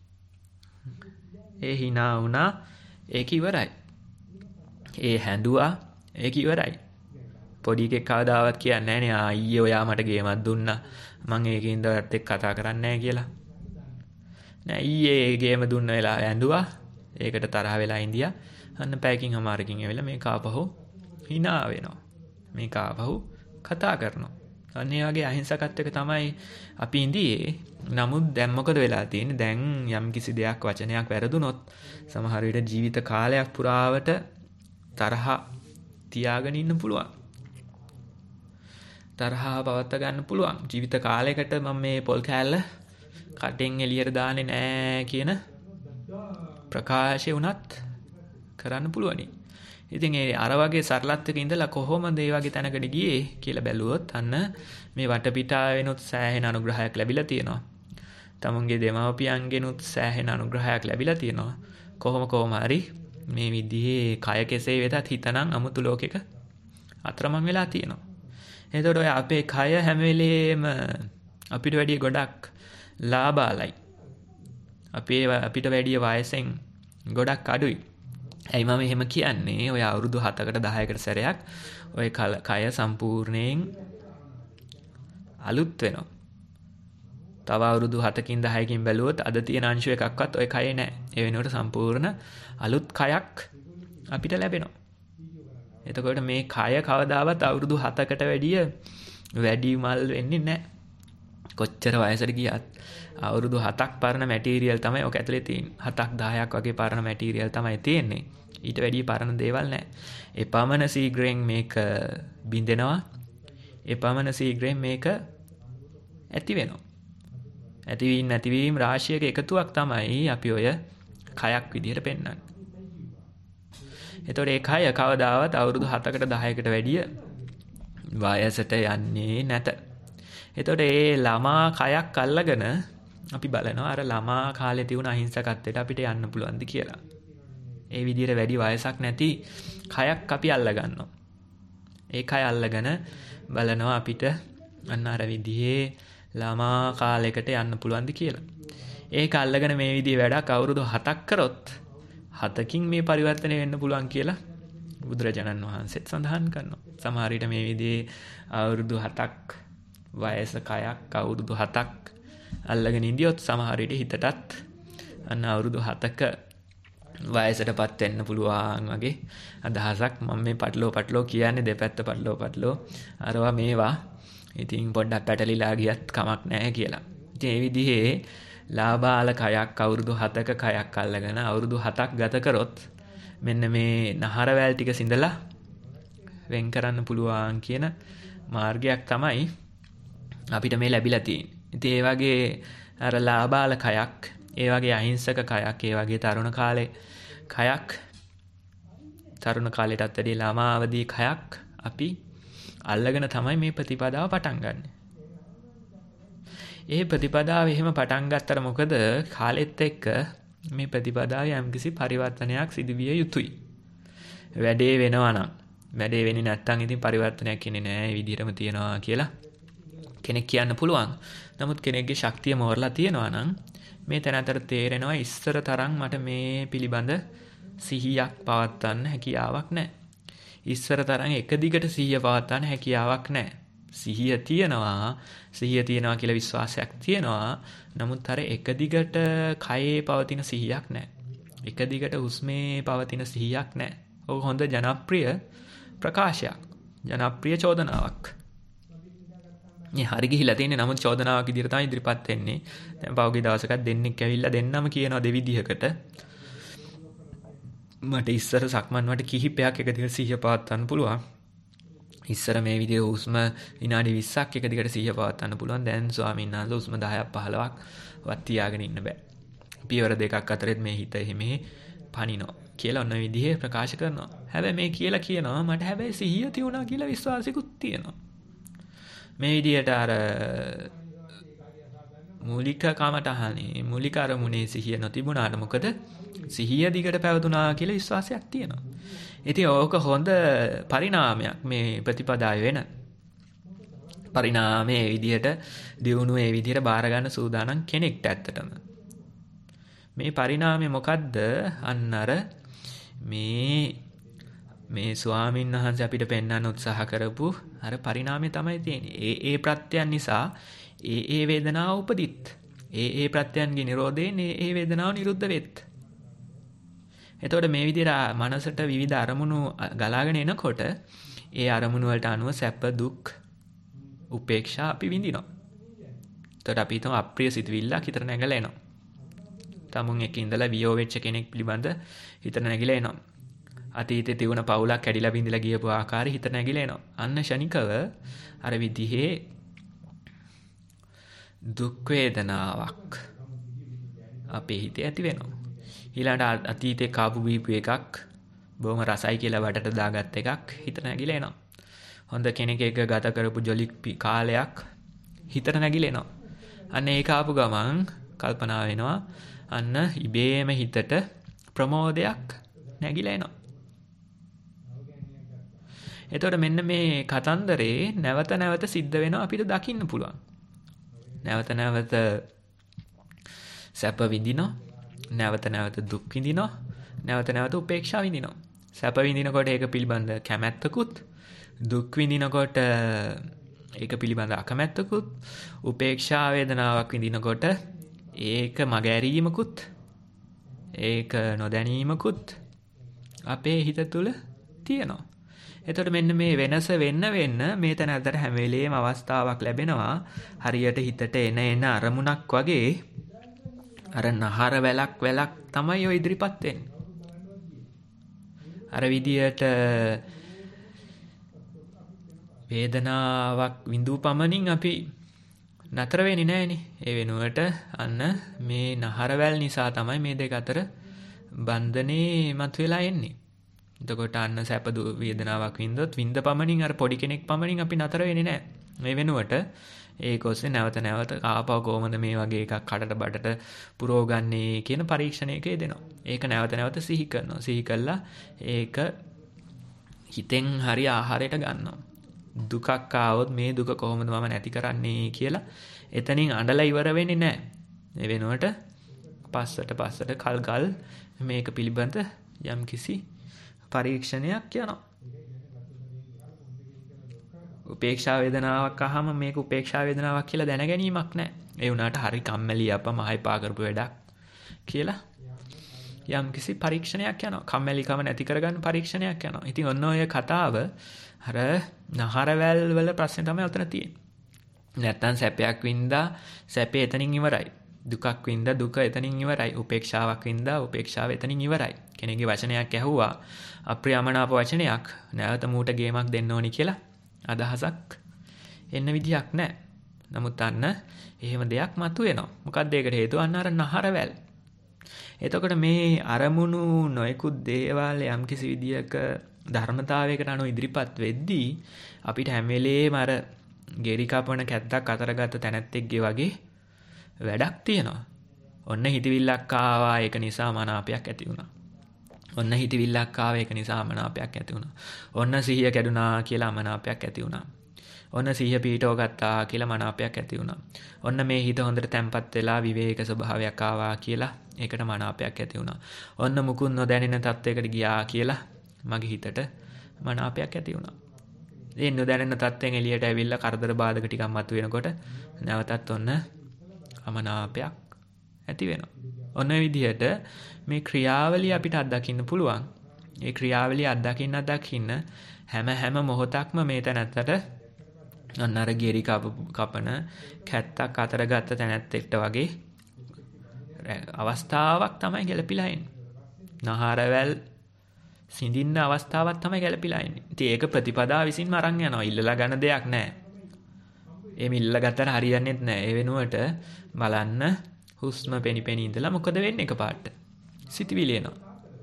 Speaker 6: ඒ hina වුණා ඒක ඉවරයි. ඒ හැඬුවා ඒක ඉවරයි. පොඩි එකෙක් කවදාවත් කියන්නේ නැහැ නේ අයියේ ඔයා මට ගේමක් දුන්නා. මං ඒකින්ද ඔයත් එක්ක කතා කරන්නේ නැහැ කියලා. නෑ ඊයේ ගේම දුන්න වෙලාව ඇඬුවා. ඒකට තරහ වෙලා ඉඳියා. අන්න පැයකින් අමාරකින් ඇවිල්ලා මේක ආපහු hina වෙනවා. මේක ආපහු කතා කරනවා. අන්න ඒ වගේ අහිංසකත්වයක තමයි අපි ඉඳියේ. නමුත් දැන් මොකද වෙලා තියෙන්නේ? දැන් යම් කිසි දෙයක් වචනයක් වැරදුනොත් සමහර විට ජීවිත කාලයක් පුරාවට තරහ තියාගෙන ඉන්න පුළුවන්. තරහ පවත්වා ගන්න පුළුවන්. ජීවිත කාලයකට මම මේ පොල් කෑල්ල කටෙන් එළියට දාන්නේ නෑ කියන ප්‍රකාශය වුණත් කරන්න පුළුවනි. ඉතින් ඒ අර වගේ සරලත්වයක ඉඳලා කොහොමද මේ වගේ තැනකට ගියේ කියලා බැලුවොත් අන්න මේ වටපිටාවෙනුත් සෑහෙන අනුග්‍රහයක් ලැබිලා තියෙනවා. තමුන්ගේ දෙමව්පියන්ගෙනුත් සෑහෙන අනුග්‍රහයක් ලැබිලා තියෙනවා. කොහොම කොහොම හරි මේ විදිහේ කය කෙසේ වෙතත් හිතනම් අමුතු ලෝකෙක අතරමං වෙලා තියෙනවා. එතකොට ඔය අපේ කය හැම වෙලේම අපිට වැඩිය ගොඩක් ලාභාලයි. අපේ අපිට වැඩිය වයසෙන් ගොඩක් අඩුයි. ඇයි මම එහෙම කියන්නේ? ඔය අවුරුදු හතකට දහයකට සැරයක් ඔය කය සම්පූර්ණයෙන් අලුත් වෙනවා. තව අවුරුදු හතකින් දහයකින් බැලුවොත් අද තියෙන අංශු එකක්වත් ඔය කයේ නැහැ. ඒ වෙනුවට සම්පූර්ණ අලුත් කයක් අපිට ලැබෙනවා. එතකොට මේ කය කවදාවත් අවුරුදු හතකට වැඩිය වැඩි මල් වෙන්නේ නැහැ. කොච්චර වයසට ගියත් අවුරුදු හතක් පරණ මැටීරියල් තමයි ඔක ඇතුලේ තියෙන්නේ. හතක් දහයක් වගේ පරණ මැටීරියල් තමයි තියෙන්නේ. ඊට වැඩිය පරණ දේවල් නැහැ. එපමණ සීඝ්‍රයෙන් මේක බිඳෙනවා. එපමණ සීඝ්‍රයෙන් මේක ඇති වෙනවා. ඇතිවීම නැතිවීම රාශියක එකතුවක් තමයි අපි ඔය කයක් විදිහට පෙන්වන්නේ. එතකොට ඒ කය කවදාවත් අවුරුදු හතකට දහයකට වැඩිය වයසට යන්නේ නැත. එතකොට ඒ ළමා කයක් අල්ලගෙන අපි බලනවා අර ළමා කාලේ තිබුණ අහිංසකත්වයට අපිට යන්න පුළුවන්ද කියලා. ඒ විදිහට වැඩි වයසක් නැති කයක් අපි අල්ල ගන්නවා. ඒ කය අල්ලගෙන බලනවා අපිට අන්න අර විදිහේ ළමා කාලයකට යන්න පුළුවන්ද කියලා. ඒක අල්ලගෙන මේ විදිහේ වැඩක් අවුරුදු හතක් කරොත් හතකින් මේ පරිවර්තනය වෙන්න පුළුවන් කියලා බුදුරජාණන් වහන්සේත් සඳහන් කරනවා. සමහර විට මේ විදිහේ අවුරුදු හතක් වයස කයක් අවුරුදු හතක් අල්ලගෙන ඉඳියොත් සමහර විට හිතටත් අන්න අවුරුදු හතක වයසටපත් වෙන්න පුළුවන් වගේ අදහසක්. මම මේ පටලෝ පටලෝ කියන්නේ දෙපැත්ත පටලෝ පටලෝ අරවා මේවා ඉතින් පොඩ්ඩක් පැටලිලා ගියත් කමක් නැහැ කියලා. ඉතින් මේ විදිහේ ලාභාල කයක් අවුරුදු හතක කයක් අල්ලගෙන අවුරුදු හතක් ගත කරොත් මෙන්න මේ නහරවැල් ටික සිඳලා වෙන් කරන්න පුළුවන් කියන මාර්ගයක් තමයි අපිට මේ ලැබිලා තියෙන්නේ. ඉතින් ඒ වගේ අර ලාභාල කයක්, ඒ වගේ අහිංසක කයක්, ඒ වගේ තරුණ කාලේ කයක්, තරුණ කාලයටත් වැඩිය ළමා අවදී කයක් අපි අල්ලගෙන තමයි මේ ප්‍රතිපදාව පටන් ගන්න. ඒ ප්‍රතිපදාව එහෙම පටන් ගත්තට මොකද කාලෙත් එක්ක මේ ප්‍රතිපදාවේ යම්කිසි පරිවර්තනයක් සිදුවිය යුතුයි. වැඩේ වෙනවා නම් වැඩේ වෙන්නේ නැත්නම් ඉතින් පරිවර්තනයක් ඉන්නේ නැහැ. මේ විදිහටම තියනවා කියලා කෙනෙක් කියන්න පුළුවන්. නමුත් කෙනෙක්ගේ ශක්තිය මෝරලා තියනවා නම් මේ තැනතර තේරෙනවා ඉස්සර තරම් මට මේ පිළිබඳ සිහියක් පවත්වන්න හැකියාවක් නැහැ. ඉස්සර තරම් එක දිගට සිහිය පවත්වන්න හැකියාවක් නැහැ. සිහිය තියනවා, සිහිය තියනවා කියලා විශ්වාසයක් තියනවා. නමුත් අර එක දිගට කයේ පවතින සිහියක් නැහැ. එක දිගට හුස්මේ පවතින සිහියක් නැහැ. ඔක හොඳ ජනප්‍රිය ප්‍රකාශයක්. ජනප්‍රිය චෝදනාවක්. මේ හරි ගිහිලා තියෙන්නේ. නමුත් චෝදනාවක් විදිහට තමයි ඉදිරිපත් වෙන්නේ. දැන් පහුගිය දවසක දෙන්නෙක් ඇවිල්ලා දෙන්නම කියනවා දෙවිදිහකට. මට ඉස්සර සක්මන් වට කිහිපයක් එක දිගට සිහිය පවත්වන්න පුළුවන්. ඉස්සර මේ විදිහේ හුස්ම විනාඩි විස්සක් එක දිගට සිහිය පවත්වන්න පුළුවන්. දැන් ස්වාමීන් වහන්සේ හුස්ම දහයක් පහළොවක් වත් තියාගෙන ඉන්න බෑ. පියවර දෙකක් අතරෙත් මේ හිත එහෙමේ පනිනවා කියලා ඔන්න විදිහේ ප්‍රකාශ කරනවා. හැබැයි මේ කියලා කියනවා මට හැබැයි සිහිය තියුණා කියලා විශ්වාසිකුත් තියෙනවා. මේ විදිහට අර මූලික කමටහනේ මූලික අරමුණේ සිහිය නොතිබුණාට මොකද සිහිය දිගට පැවතුණා කියලා විශ්වාසයක් තියෙනවා. ඉතින් ඕක හොඳ පරිණාමයක් මේ ප්‍රතිපදාවේ වෙන. පරිණාමයේ විදිහට දියුණුව ඒ විදිහට බාර ගන්න සූදානම් කෙනෙක්ට ඇත්තටම. මේ පරිණාමය මොකද්ද? අන්න අර මේ මේ ස්වාමීන් වහන්සේ අපිට පෙන්වන්න උත්සාහ කරපු අර පරිණාමය තමයි තියෙන්නේ. ඒ ඒ ප්‍රත්‍යයන් නිසා ඒ ඒ වේදනාව උපදිත්. ඒ ඒ ප්‍රත්‍යයන්ගේ නිරෝධයෙන් ඒ ඒ වේදනාව නිරුද්ධ වෙත්. එතකොට මේ විදිහට මනසට විවිධ අරමුණු ගලාගෙන එනකොට ඒ අරමුණු වලට අනුව සැප දුක් උපේක්ෂා අපි විඳිනවා. එතකොට අපි හිතමු අප්‍රිය සිතුවිල්ලක් හිතට නැගලා එනවා. තමුන් එක්ක ඉඳලා වියෝ වෙච්ච කෙනෙක් පිළිබඳ හිතට නැගිලා එනවා. අතීතයේ තිබුණ පවුලක් කැඩිලා බිඳිලා ගියපු ආකාරي හිතට නැගිලා එනවා. අන්න ශනිකව අර විදිහේ දුක් වේදනාවක් අපේ හිතේ ඇති වෙනවා. ඊළඟට අතීතේ කාපු බීපු එකක් බොහොම රසයි කියලා වටට දාගත් එකක් හිතට නැගිලා එනවා. හොඳ කෙනෙක් එක්ක ගත කරපු ජොලි කාලයක් හිතට නැගිලා එනවා. අන්න ඒක ආපු ගමන් කල්පනා වෙනවා අන්න ඉබේම හිතට ප්‍රමෝදයක් නැగిලා එනවා. එතකොට මෙන්න මේ කතන්දරේ නැවත නැවත සිද්ධ වෙනවා අපිට දකින්න පුළුවන්. නැවත නැවත සැප විඳිනවා, නැවත නැවත දුක් විඳිනවා, නැවත නැවත උපේක්ෂා විඳිනවා. සැප විඳිනකොට ඒක පිළිබඳ කැමැත්තකුත්, දුක් විඳිනකොට ඒක පිළිබඳ අකමැත්තකුත්, උපේක්ෂා වේදනාවක් විඳිනකොට ඒක මගහැරීමකුත්, ඒක නොදැනීමකුත් අපේ හිත තුළ තියෙනවා. එතකොට මෙන්න මේ වෙනස වෙන්න වෙන්න මේ තැනකට හැම වෙලේම අවස්ථාවක් ලැබෙනවා. හරියට හිතට එන එන අරමුණක් වගේ අර නහර වැලක් වැලක් තමයි ඔය ඉදිරිපත් වෙන්නේ. අර විදියට වේදනාවක් විඳු පමණින් අපි නතර වෙන්නේ නැහනේ. ඒ වෙනුවට අන්න මේ නහර වැල් නිසා තමයි මේ දෙක අතර බන්ධනේ මතුවලා එන්නේ. එතකොට අන්න සැප වේදනාවක් වින්දොත් විඳ පමණින් අර පොඩි කෙනෙක් පමණින් අපි නතර වෙන්නේ නැහැ. මේ වෙනුවට ඒක ඔස්සේ නැවත නැවත ආපහු කොහොමද මේ වගේ එකක් කඩට බඩට පුරවගන්නේ කියන පරීක්ෂණයක යෙදෙනවා. ඒක නැවත නැවත සිහි කරනවා. සිහි කළා ඒක හිතෙන් හරි ආහාරයට ගන්නවා. දුකක් ආවොත් මේ දුක කොහොමද මම නැති කරන්නේ කියලා එතනින් අඬලා ඉවර වෙන්නේ නැහැ. මේ වෙනුවට පස්සට පස්සට කල් කල් මේක පිළිබඳ යම්කිසි පරීක්ෂණයක් යනවා. උපේක්ෂා වේදනාවක් අහම මේක උපේක්ෂා වේදනාවක් කියලා දැන ගැනීමක් නැහැ. ඒ වුණාට හරි කම්මැලි අප මහයි පා කරපු වැඩක් කියලා යම්කිසි පරීක්ෂණයක් යනවා. කම්මැලිකම නැති කරගන්න පරීක්ෂණයක් යනවා. ඉතින් ඔන්න ඔය කතාව අර නහරවැල් වල ප්‍රශ්නේ තමයි උතන තියෙන්නේ. නැත්තම් සැපයක් වින්දා සැපේ එතනින් ඉවරයි. දුකක් වින්දා දුක එතනින් ඉවරයි. උපේක්ෂාවක් වින්දා උපේක්ෂාව එතනින් ඉවරයි. කෙනෙක්ගේ වචනයක් ඇහුවා අප්‍රියමනාප වචනයක් නැවත මූට ගේමක් දෙන්න ඕනි කියලා අදහසක් එන්න විදියක් නැහැ. නමුත් අන්න එහෙම දෙයක් මතුවෙනවා. මොකක්ද ඒකට හේතුව? අන්න අර නහරවැල්. එතකොට මේ අරමුණු නොයෙකුත් දේවල් යම්කිසි විදියක ධර්මතාවයකට අනුව ඉදිරිපත් වෙද්දී අපිට හැම වෙලේම අර ගෙරි කපන කැත්තක් අතර ගත්ත තැනැත්තෙක්ගේ වගේ වැඩක් තියෙනවා. ඔන්න හිතවිල්ලක් ආවා ඒක නිසා මනාපයක් ඇති වුණා. ඔන්න හිතවිල්ලක් ආවා ඒක නිසා මනාපයක් ඇති වුණා. ඔන්න සිහිය කැඩුනා කියලා මනාපයක් ඇති වුණා. ඔන්න සිහිය පීඨව ගත්තා කියලා මනාපයක් ඇති වුණා. ඔන්න මේ හිත හොඳට තැම්පත් වෙලා විවේක ස්වභාවයක් ආවා කියලා ඒකට මනාපයක් ඇති වුණා. ඔන්න මුකුත් නොදැනෙන තත්වයකට ගියා කියලා මගේ හිතට මනාපයක් ඇති වුණා. ඒ නොදැනෙන තත්ත්වෙන් එළියට ඇවිල්ලා කරදර බාධක ටිකක් මතුවෙනකොට නැවතත් ඔන්න අමනාපයක් ඇති වෙනවා. ඔන්න විදිහට මේ ක්‍රියාවලිය අපිට අත්දකින්න පුළුවන්. ඒ ක්‍රියාවලිය අත්දකින්න අත්දකින්න හැම හැම මොහොතක්ම මේ තැනත්තට අන්න අර ගෙරි කපන කැත්තක් අතර ගත්ත තැනැත්තෙක්ට වගේ අවස්ථාවක් තමයි ගැලපිලා එන්නේ. නහරවැල් සිඳින්න අවස්ථාවක් තමයි ගැලපිලා එන්නේ. ඉතින් ඒක ප්‍රතිපදා විසින්ම අරන් යනවා. ඉල්ලලා ගන්න දෙයක් නැහැ. එහෙම ඉල්ලලා ගත්තට හරියන්නේත් නැහැ. ඒ වෙනුවට බලන්න හුස්ම පෙනි පෙනි ඉඳලා මොකද වෙන්නේ එකපාරට? සිතවිලි එනවා.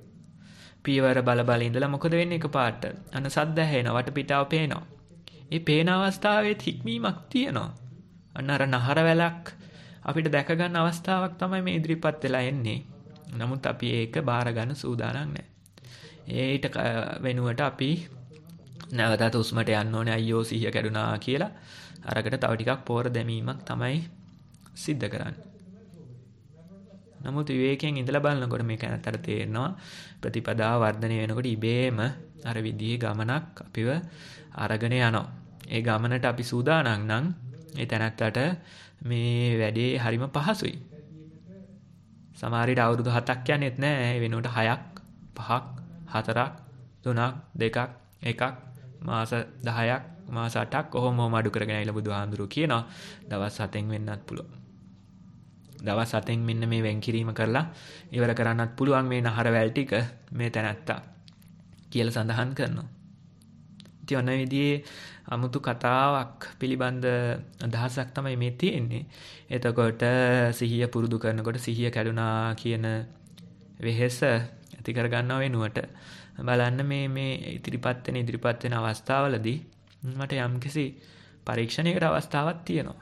Speaker 6: පියවර බල බල ඉඳලා මොකද වෙන්නේ එකපාරට? අන්න සද්ද ඇහෙනවා, වටපිටාව පේනවා. මේ පේන අවස්ථාවේ හික්මීමක් තියෙනවා. අන්න අර නහරවැලක් අපිට දැක ගන්න අවස්ථාවක් තමයි මේ ඉදිරිපත් වෙලා එන්නේ. නමුත් අපි ඒක බාර ගන්න සූදානම් නැහැ. ඒට වෙනුවට අපි නැවතත් හුස්මට යන්න ඕනේ අයියෝ සිහිය කැඩුනා කියලා අරකට තව ටිකක් පෝර දැමීමක් තමයි සිද්ධ කරන්නේ. නමුත් විවේකයෙන් ඉඳලා බලනකොට මේක නැතර තේරෙනවා ප්‍රතිපදාව වර්ධනය වෙනකොට ඉබේම අර විදිහේ ගමනක් අපිව අරගෙන යනවා. ඒ ගමනට අපි සූදානම් නම් ඒ තැනත්තට මේ වැඩේ හරිම පහසුයි. සමහර විට අවුරුදු හතක් යන්නේත් නැහැ. ඒ වෙනුවට හයක්, පහක්, හතරක්, තුනක්, දෙකක්, එකක්, මාස දහයක්, මාස අටක් කොහොම හෝ අඩු කරගෙන ආවිලා බුදුහාඳුරු කියනවා දවස් හතෙන් වෙන්නත් පුළුවන්. දවස් හතෙන් මෙන්න මේ වෙන් කිරීම කරලා ඉවර කරන්නත් පුළුවන් මේ නහරවැල් ටික මේ තැනත්තා කියලා සඳහන් කරනවා. ඉතින් ඔන්න විදිහේ අමුතු කතාවක් පිළිබඳ අදහසක් තමයි මේ තියෙන්නේ. එතකොට සිහිය පුරුදු කරනකොට සිහිය කැඩුනා කියන වෙහෙස ඇති කර ගන්නව වෙනුවට බලන්න මේ මේ ඉදිරිපත් වෙන ඉදිරිපත් වෙන අවස්ථාවලදී මට යම්කිසි පරීක්ෂණයකට අවස්ථාවක් තියෙනවා.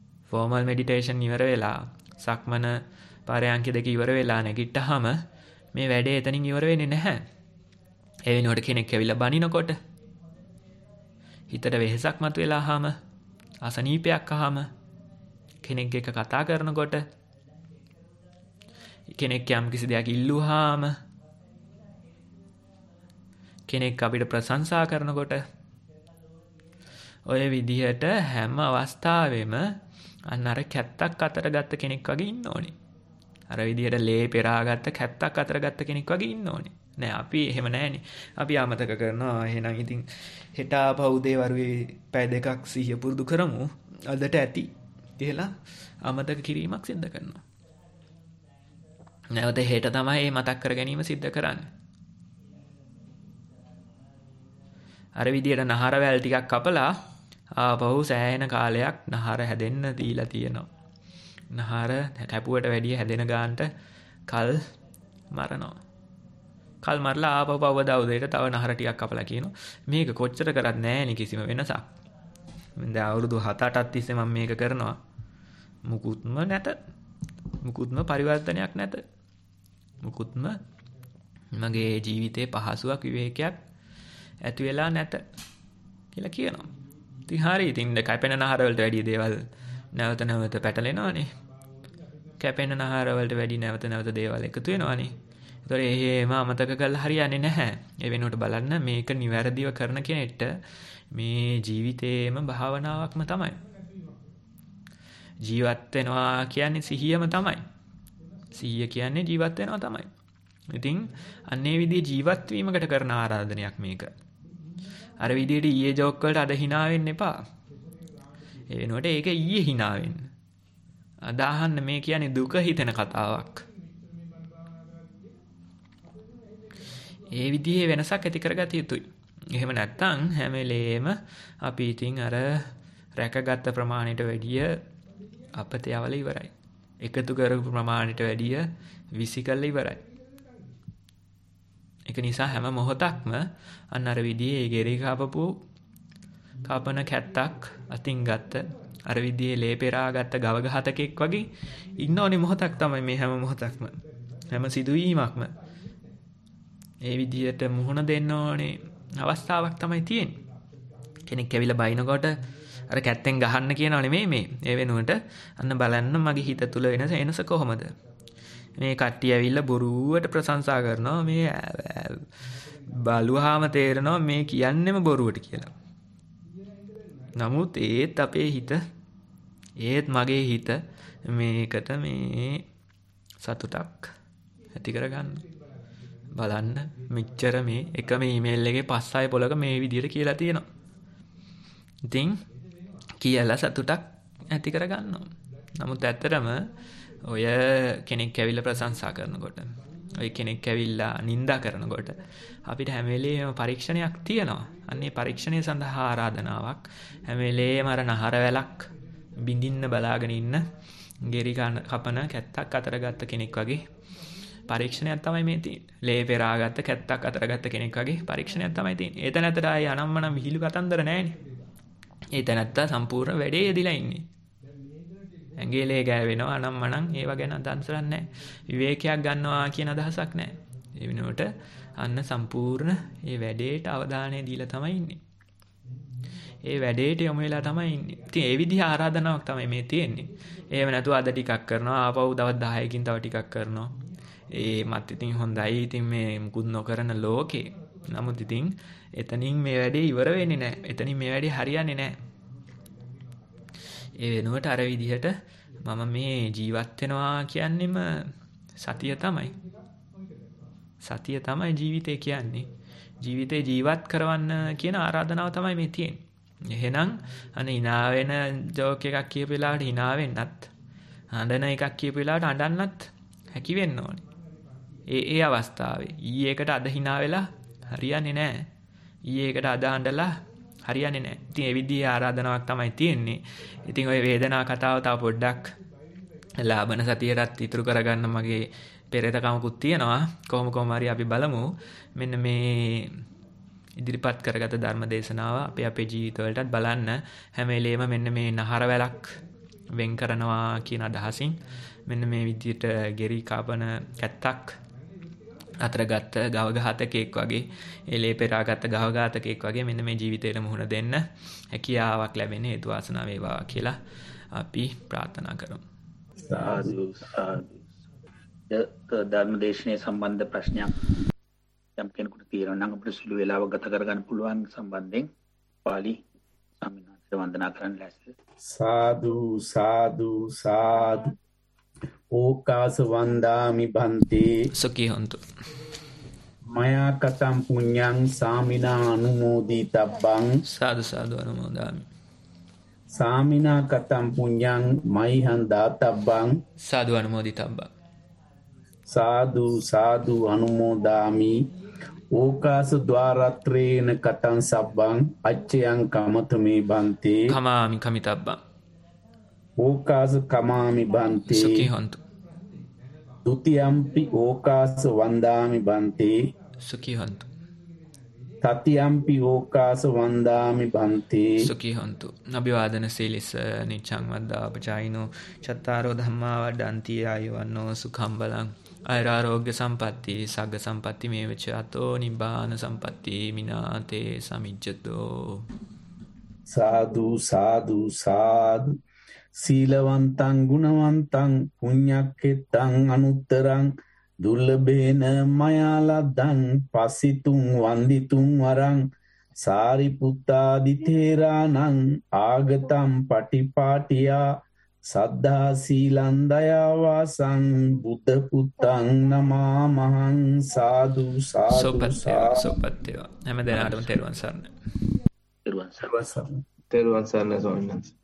Speaker 6: ෆෝමල් මෙඩිටේෂන් ඉවර වෙලා සක්මන පරයන්ක දෙක ඉවර වෙලා නැගිට්ටාම මේ වැඩේ එතනින් ඉවර වෙන්නේ නැහැ. ඒ වෙනුවට කෙනෙක් ඇවිල්ලා බනිනකොට හිතට වෙහෙසක් මතුවලා ආවම අසනීපයක් ආවම කෙනෙක් එක්ක කතා කරනකොට කෙනෙක් යම් කිසි දෙයක් ඉල්ලුවාම කෙනෙක් අපිට ප්‍රශංසා කරනකොට ඔය විදිහට හැම අවස්ථාවෙම අන්න අර කැත්තක් අතර ගත්ත කෙනෙක් වගේ ඉන්න ඕනේ. අර විදිහට ලේ පෙරාගත්ත කැත්තක් අතර ගත්ත කෙනෙක් වගේ ඉන්න ඕනේ. නෑ අපි එහෙම නෑනේ. අපි අමතක කරනවා. එහෙනම් ඉතින් හෙට ආපහු උදේ වරුවේ පැය දෙකක් සිහිය පුරුදු කරමු. අදට ඇති කියලා අමතක කිරීමක් සිද්ධ කරනවා. නැවත හෙට තමයි මේ මතක් කර ගැනීම සිද්ධ කරන්නේ. අර විදියට නහර වැල් ටිකක් කපලා ආපහු සෑහෙන කාලයක් නහර හැදෙන්න දීලා තියෙනවා. නහර කැපුවට වැඩිය හැදෙන ගානට කල් මරනවා. කල් මරලා ආපහු පවදා උදේට තව නහර ටිකක් කපලා කියනවා. මේක කොච්චර කරත් නෑනේ කිසිම වෙනසක්. මම දැන් අවුරුදු හත අටක් තිස්සේ මම මේක කරනවා. මුකුත්ම නැත. මුකුත්ම පරිවර්තනයක් නැත. මුකුත්ම මගේ ජීවිතේ පහසුවක් විවේකයක් ඇති වෙලා නැත කියලා කියනවා. ඉතින් හරි. ඉතින් කැපෙන නහර වලට වැඩි දේවල් නැවත නැවත පැටලෙනවානේ. කැපෙන නහර වලට වැඩි නැවත නැවත දේවල් එකතු වෙනවානේ. ඒතොර එහෙම අමතක කරලා හරියන්නේ නැහැ. ඒ වෙනුවට බලන්න මේක නිවැරදිව කරන කෙනෙක්ට මේ ජීවිතේම භාවනාවක්ම තමයි. ජීවත් වෙනවා කියන්නේ සිහියම තමයි. සිහිය කියන්නේ ජීවත් වෙනවා තමයි. ඉතින් අන්නේ විදිහේ ජීවත් වීමකට කරන ආරාධනයක් මේක. අර විදිහට ඊයේ ජෝක් වලට අද hina වෙන්න එපා. ඒ වෙනුවට ඒක ඊයේ hina වෙන්න. අද අහන්න මේ කියන්නේ දුක හිතෙන කතාවක්. ඒ විදිහේ වෙනසක් ඇති කරගත යුතුයි. එහෙම නැත්නම් හැම වෙලේම අපි ඉතින් අර රැකගත් ප්‍රමාණයට වැඩිය අපත යවල ඉවරයි. එකතු කරපු ප්‍රමාණයට වැඩිය විසිකල්ලා ඉවරයි. ඒක නිසා හැම මොහොතක්ම අන්න අර විදිහේ ගෙරි කපපු කපන කැත්තක් අතින් ගත්ත අර විදිහේ ලේ පෙරා ගත්ත ගව ගහතකෙක් වගේ ඉන්න ඕනේ මොහොතක් තමයි මේ හැම මොහොතක්ම. හැම සිදුවීමක්ම ඒ විදිහට මුහුණ දෙන්න ඕනේ අවස්ථාවක් තමයි තියෙන්නේ. කෙනෙක් ඇවිල්ලා බයිනකොට අර කැත්තෙන් ගහන්න කියනව නෙමෙයි මේ. ඒ වෙනුවට අන්න බලන්න මගේ හිත තුල වෙනස එනස කොහොමද? මේ කට්ටිය ඇවිල්ලා බොරුවට ප්‍රශංසා කරනවා. මේ බලුවාම තේරෙනවා මේ කියන්නෙම බොරුවට කියලා. නමුත් ඒත් අපේ හිත ඒත් මගේ හිත මේකට මේ සතුටක් ඇති කරගන්න. බලන්න මෙච්චර මේ එකම ඊමේල් එකේ පස් හය පොලක මේ විදිහට කියලා තියෙනවා. ඉතින් කියලා සතුටක් ඇති කරගන්නවා. නමුත් ඇත්තටම ඔය කෙනෙක් ඇවිල්ලා ප්‍රශංසා කරනකොට, ඔය කෙනෙක් ඇවිල්ලා නිඳා කරනකොට අපිට හැම වෙලේම පරීක්ෂණයක් තියෙනවා. අන්නේ පරීක්ෂණය සඳහා ආරාධනාවක්. හැම වෙලේම අර නහර වැලක් බින්දින්න බලාගෙන ඉන්න ගෙරි කපන කැත්තක් අතර ගත්ත කෙනෙක් වගේ පරීක්ෂණයක් තමයි මේ තියෙන්නේ. ලේ පෙරාගත්ත කැත්තක් අතර ගත්ත කෙනෙක් වගේ පරීක්ෂණයක් තමයි තියෙන්නේ. ඒත නැතර ආයේ අනම්මනම් විහිළු කතන්දර නැහැනේ. ඒත නැත්තා සම්පූර්ණ වැඩේ යෙදිලා ඉන්නේ. ඇඟිලේ ගෑවෙනවා අනම්මනම් ඒව ගැන අදහසක් නැහැ. විවේකයක් ගන්නවා කියන අදහසක් නැහැ. ඒ වෙනුවට අන්න සම්පූර්ණ ඒ වැඩේට අවධානය දීලා තමයි ඉන්නේ. ඒ වැඩේට යොමු වෙලා තමයි ඉන්නේ. ඉතින් ඒ විදිහ ආරාධනාවක් තමයි මේ තියෙන්නේ. එහෙම නැතුව අද ටිකක් කරනවා ආපහු දවස් දහයකින් තව ටිකක් කරනවා. ඒ මත් ඉතින් හොඳයි. ඉතින් මේ මුකුත් නොකරන ලෝකේ. නමුත් ඉතින් එතනින් මේ වැඩේ ඉවර වෙන්නේ නැහැ. එතනින් මේ වැඩේ හරියන්නේ නැහැ. ඒ වෙනුවට අර විදිහට මම මේ ජීවත් වෙනවා කියන්නේම සතිය තමයි. සතිය තමයි ජීවිතේ කියන්නේ. ජීවිතේ ජීවත් කරවන්න කියන ආරාධනාව තමයි මේ තියෙන්නේ. එහෙනම් අනේ hina වෙන ජෝක් එකක් කියපු වෙලාවට hina වෙන්නත්, හඬන එකක් කියපු වෙලාවට හඬන්නත් හැකි වෙන්න ඕනේ. ඒ ඒ අවස්ථාවේ ඊයේ එකට අද hina වෙලා හරියන්නේ නැහැ. ඊයේ එකට අද හඬලා හරියන්නේ නැහැ. ඉතින් ඒ විදිහේ ආරාධනාවක් තමයි තියෙන්නේ. ඉතින් ওই වේදනා කතාව තව පොඩ්ඩක් ලාබන සතියටත් ඉතුරු කරගන්න මගේ පෙරේතකමකුත් තියෙනවා. කොහොම කොහම හරි අපි බලමු. මෙන්න මේ ඉදිරිපත් කරගත ධර්ම දේශනාව අපේ අපේ ජීවිතවලටත් බලන්න හැම වෙලේම මෙන්න මේ නහර වැලක් වෙන් කරනවා කියන අදහසින් මෙන්න මේ විදිහට ගෙරි කාපන කැත්තක් අතරගත්ත ගවඝාතකයෙක් වගේ එලේ පෙරාගත්ත ගවඝාතකයෙක් වගේ මෙන්න මේ ජීවිතේට මුහුණ දෙන්න හැකියාවක් ලැබෙන හේතු වාසනා වේවා කියලා අපි ප්‍රාර්ථනා කරමු.
Speaker 2: සාදු සාදු. ධර්මදේශනයේ සම්බන්ධ ප්‍රශ්නයක් යම් කෙනෙකුට තියෙනවා නම් අපිට සුළු වේලාවක් ගත කරගන්න පුළුවන් සම්බන්ධයෙන් පාලි ස්වාමීන් වහන්සේට වන්දනා කරන්න ලැස්ති.
Speaker 4: සාදු සාදු සාදු. ඕකාස වන්දාමි බන්තේ
Speaker 6: සුඛී හොන්තු.
Speaker 4: මයා කතම් පුඤ්ඤං සාමිනා අනුමෝදී තබ්බං
Speaker 6: සාදු සාදු අනුමෝදාමි.
Speaker 4: සාමිනා කතම් පුඤ්ඤං මයිහං දාතබ්බං
Speaker 6: සාදු අනුමෝදි තබ්බං.
Speaker 4: සාදු සාදු අනුමෝදාමි. ඕකාස ద్వාරත්‍රේන කතං සබ්බං අච්චයං කමතමේ බන්තේ
Speaker 6: කමාමි කමිතබ්බං.
Speaker 4: ඕකාස කමාමි බන්තේ
Speaker 6: සුඛී හොන්තු.
Speaker 4: ဒုတိ යම්පි ඕකාස වන්දාමි බන්තේ
Speaker 6: සුඛී හොන්තු.
Speaker 4: තතියම්පි ඕකාස වන්දාමි බන්තේ
Speaker 6: සුඛී හොන්තු. අභිවාදන සීලිස නිච්ඡං වද්දා පචායිනෝ චත්තාරෝ ධම්මා වඩ්ඩಂತಿ ආයවන්නෝ සුඛං බලං ආයුරාෝග්‍ය සම්පatti සග්ග සම්පatti මේවච අතෝ නිබ්බාන සම්පatti මිනාතේ සමිජ්ජතෝ.
Speaker 4: සාදු සාදු සාදු. සීලවන්තං ගුණවන්තං පුඤ්ඤක්ඛෙත්තං අනුත්තරං දුර්ලභේන මයා ලද්දං පස්සිතුං වන්දිතුං වරං සාරිපුත්තාදි තේරාණං ආගතං පටිපාටියා සද්ධා සීලං දයා වාසං බුද්ධ පුත්තං නමාමහං. සාදු සාදු
Speaker 6: සෝපත්ත්‍ය සෝපත්ත්‍ය. හැම දිනාටම තෙරුවන් සරණයි.
Speaker 2: තෙරුවන් සරණයි.
Speaker 3: තෙරුවන් සරණයි ස්වාමීන් වහන්සේ.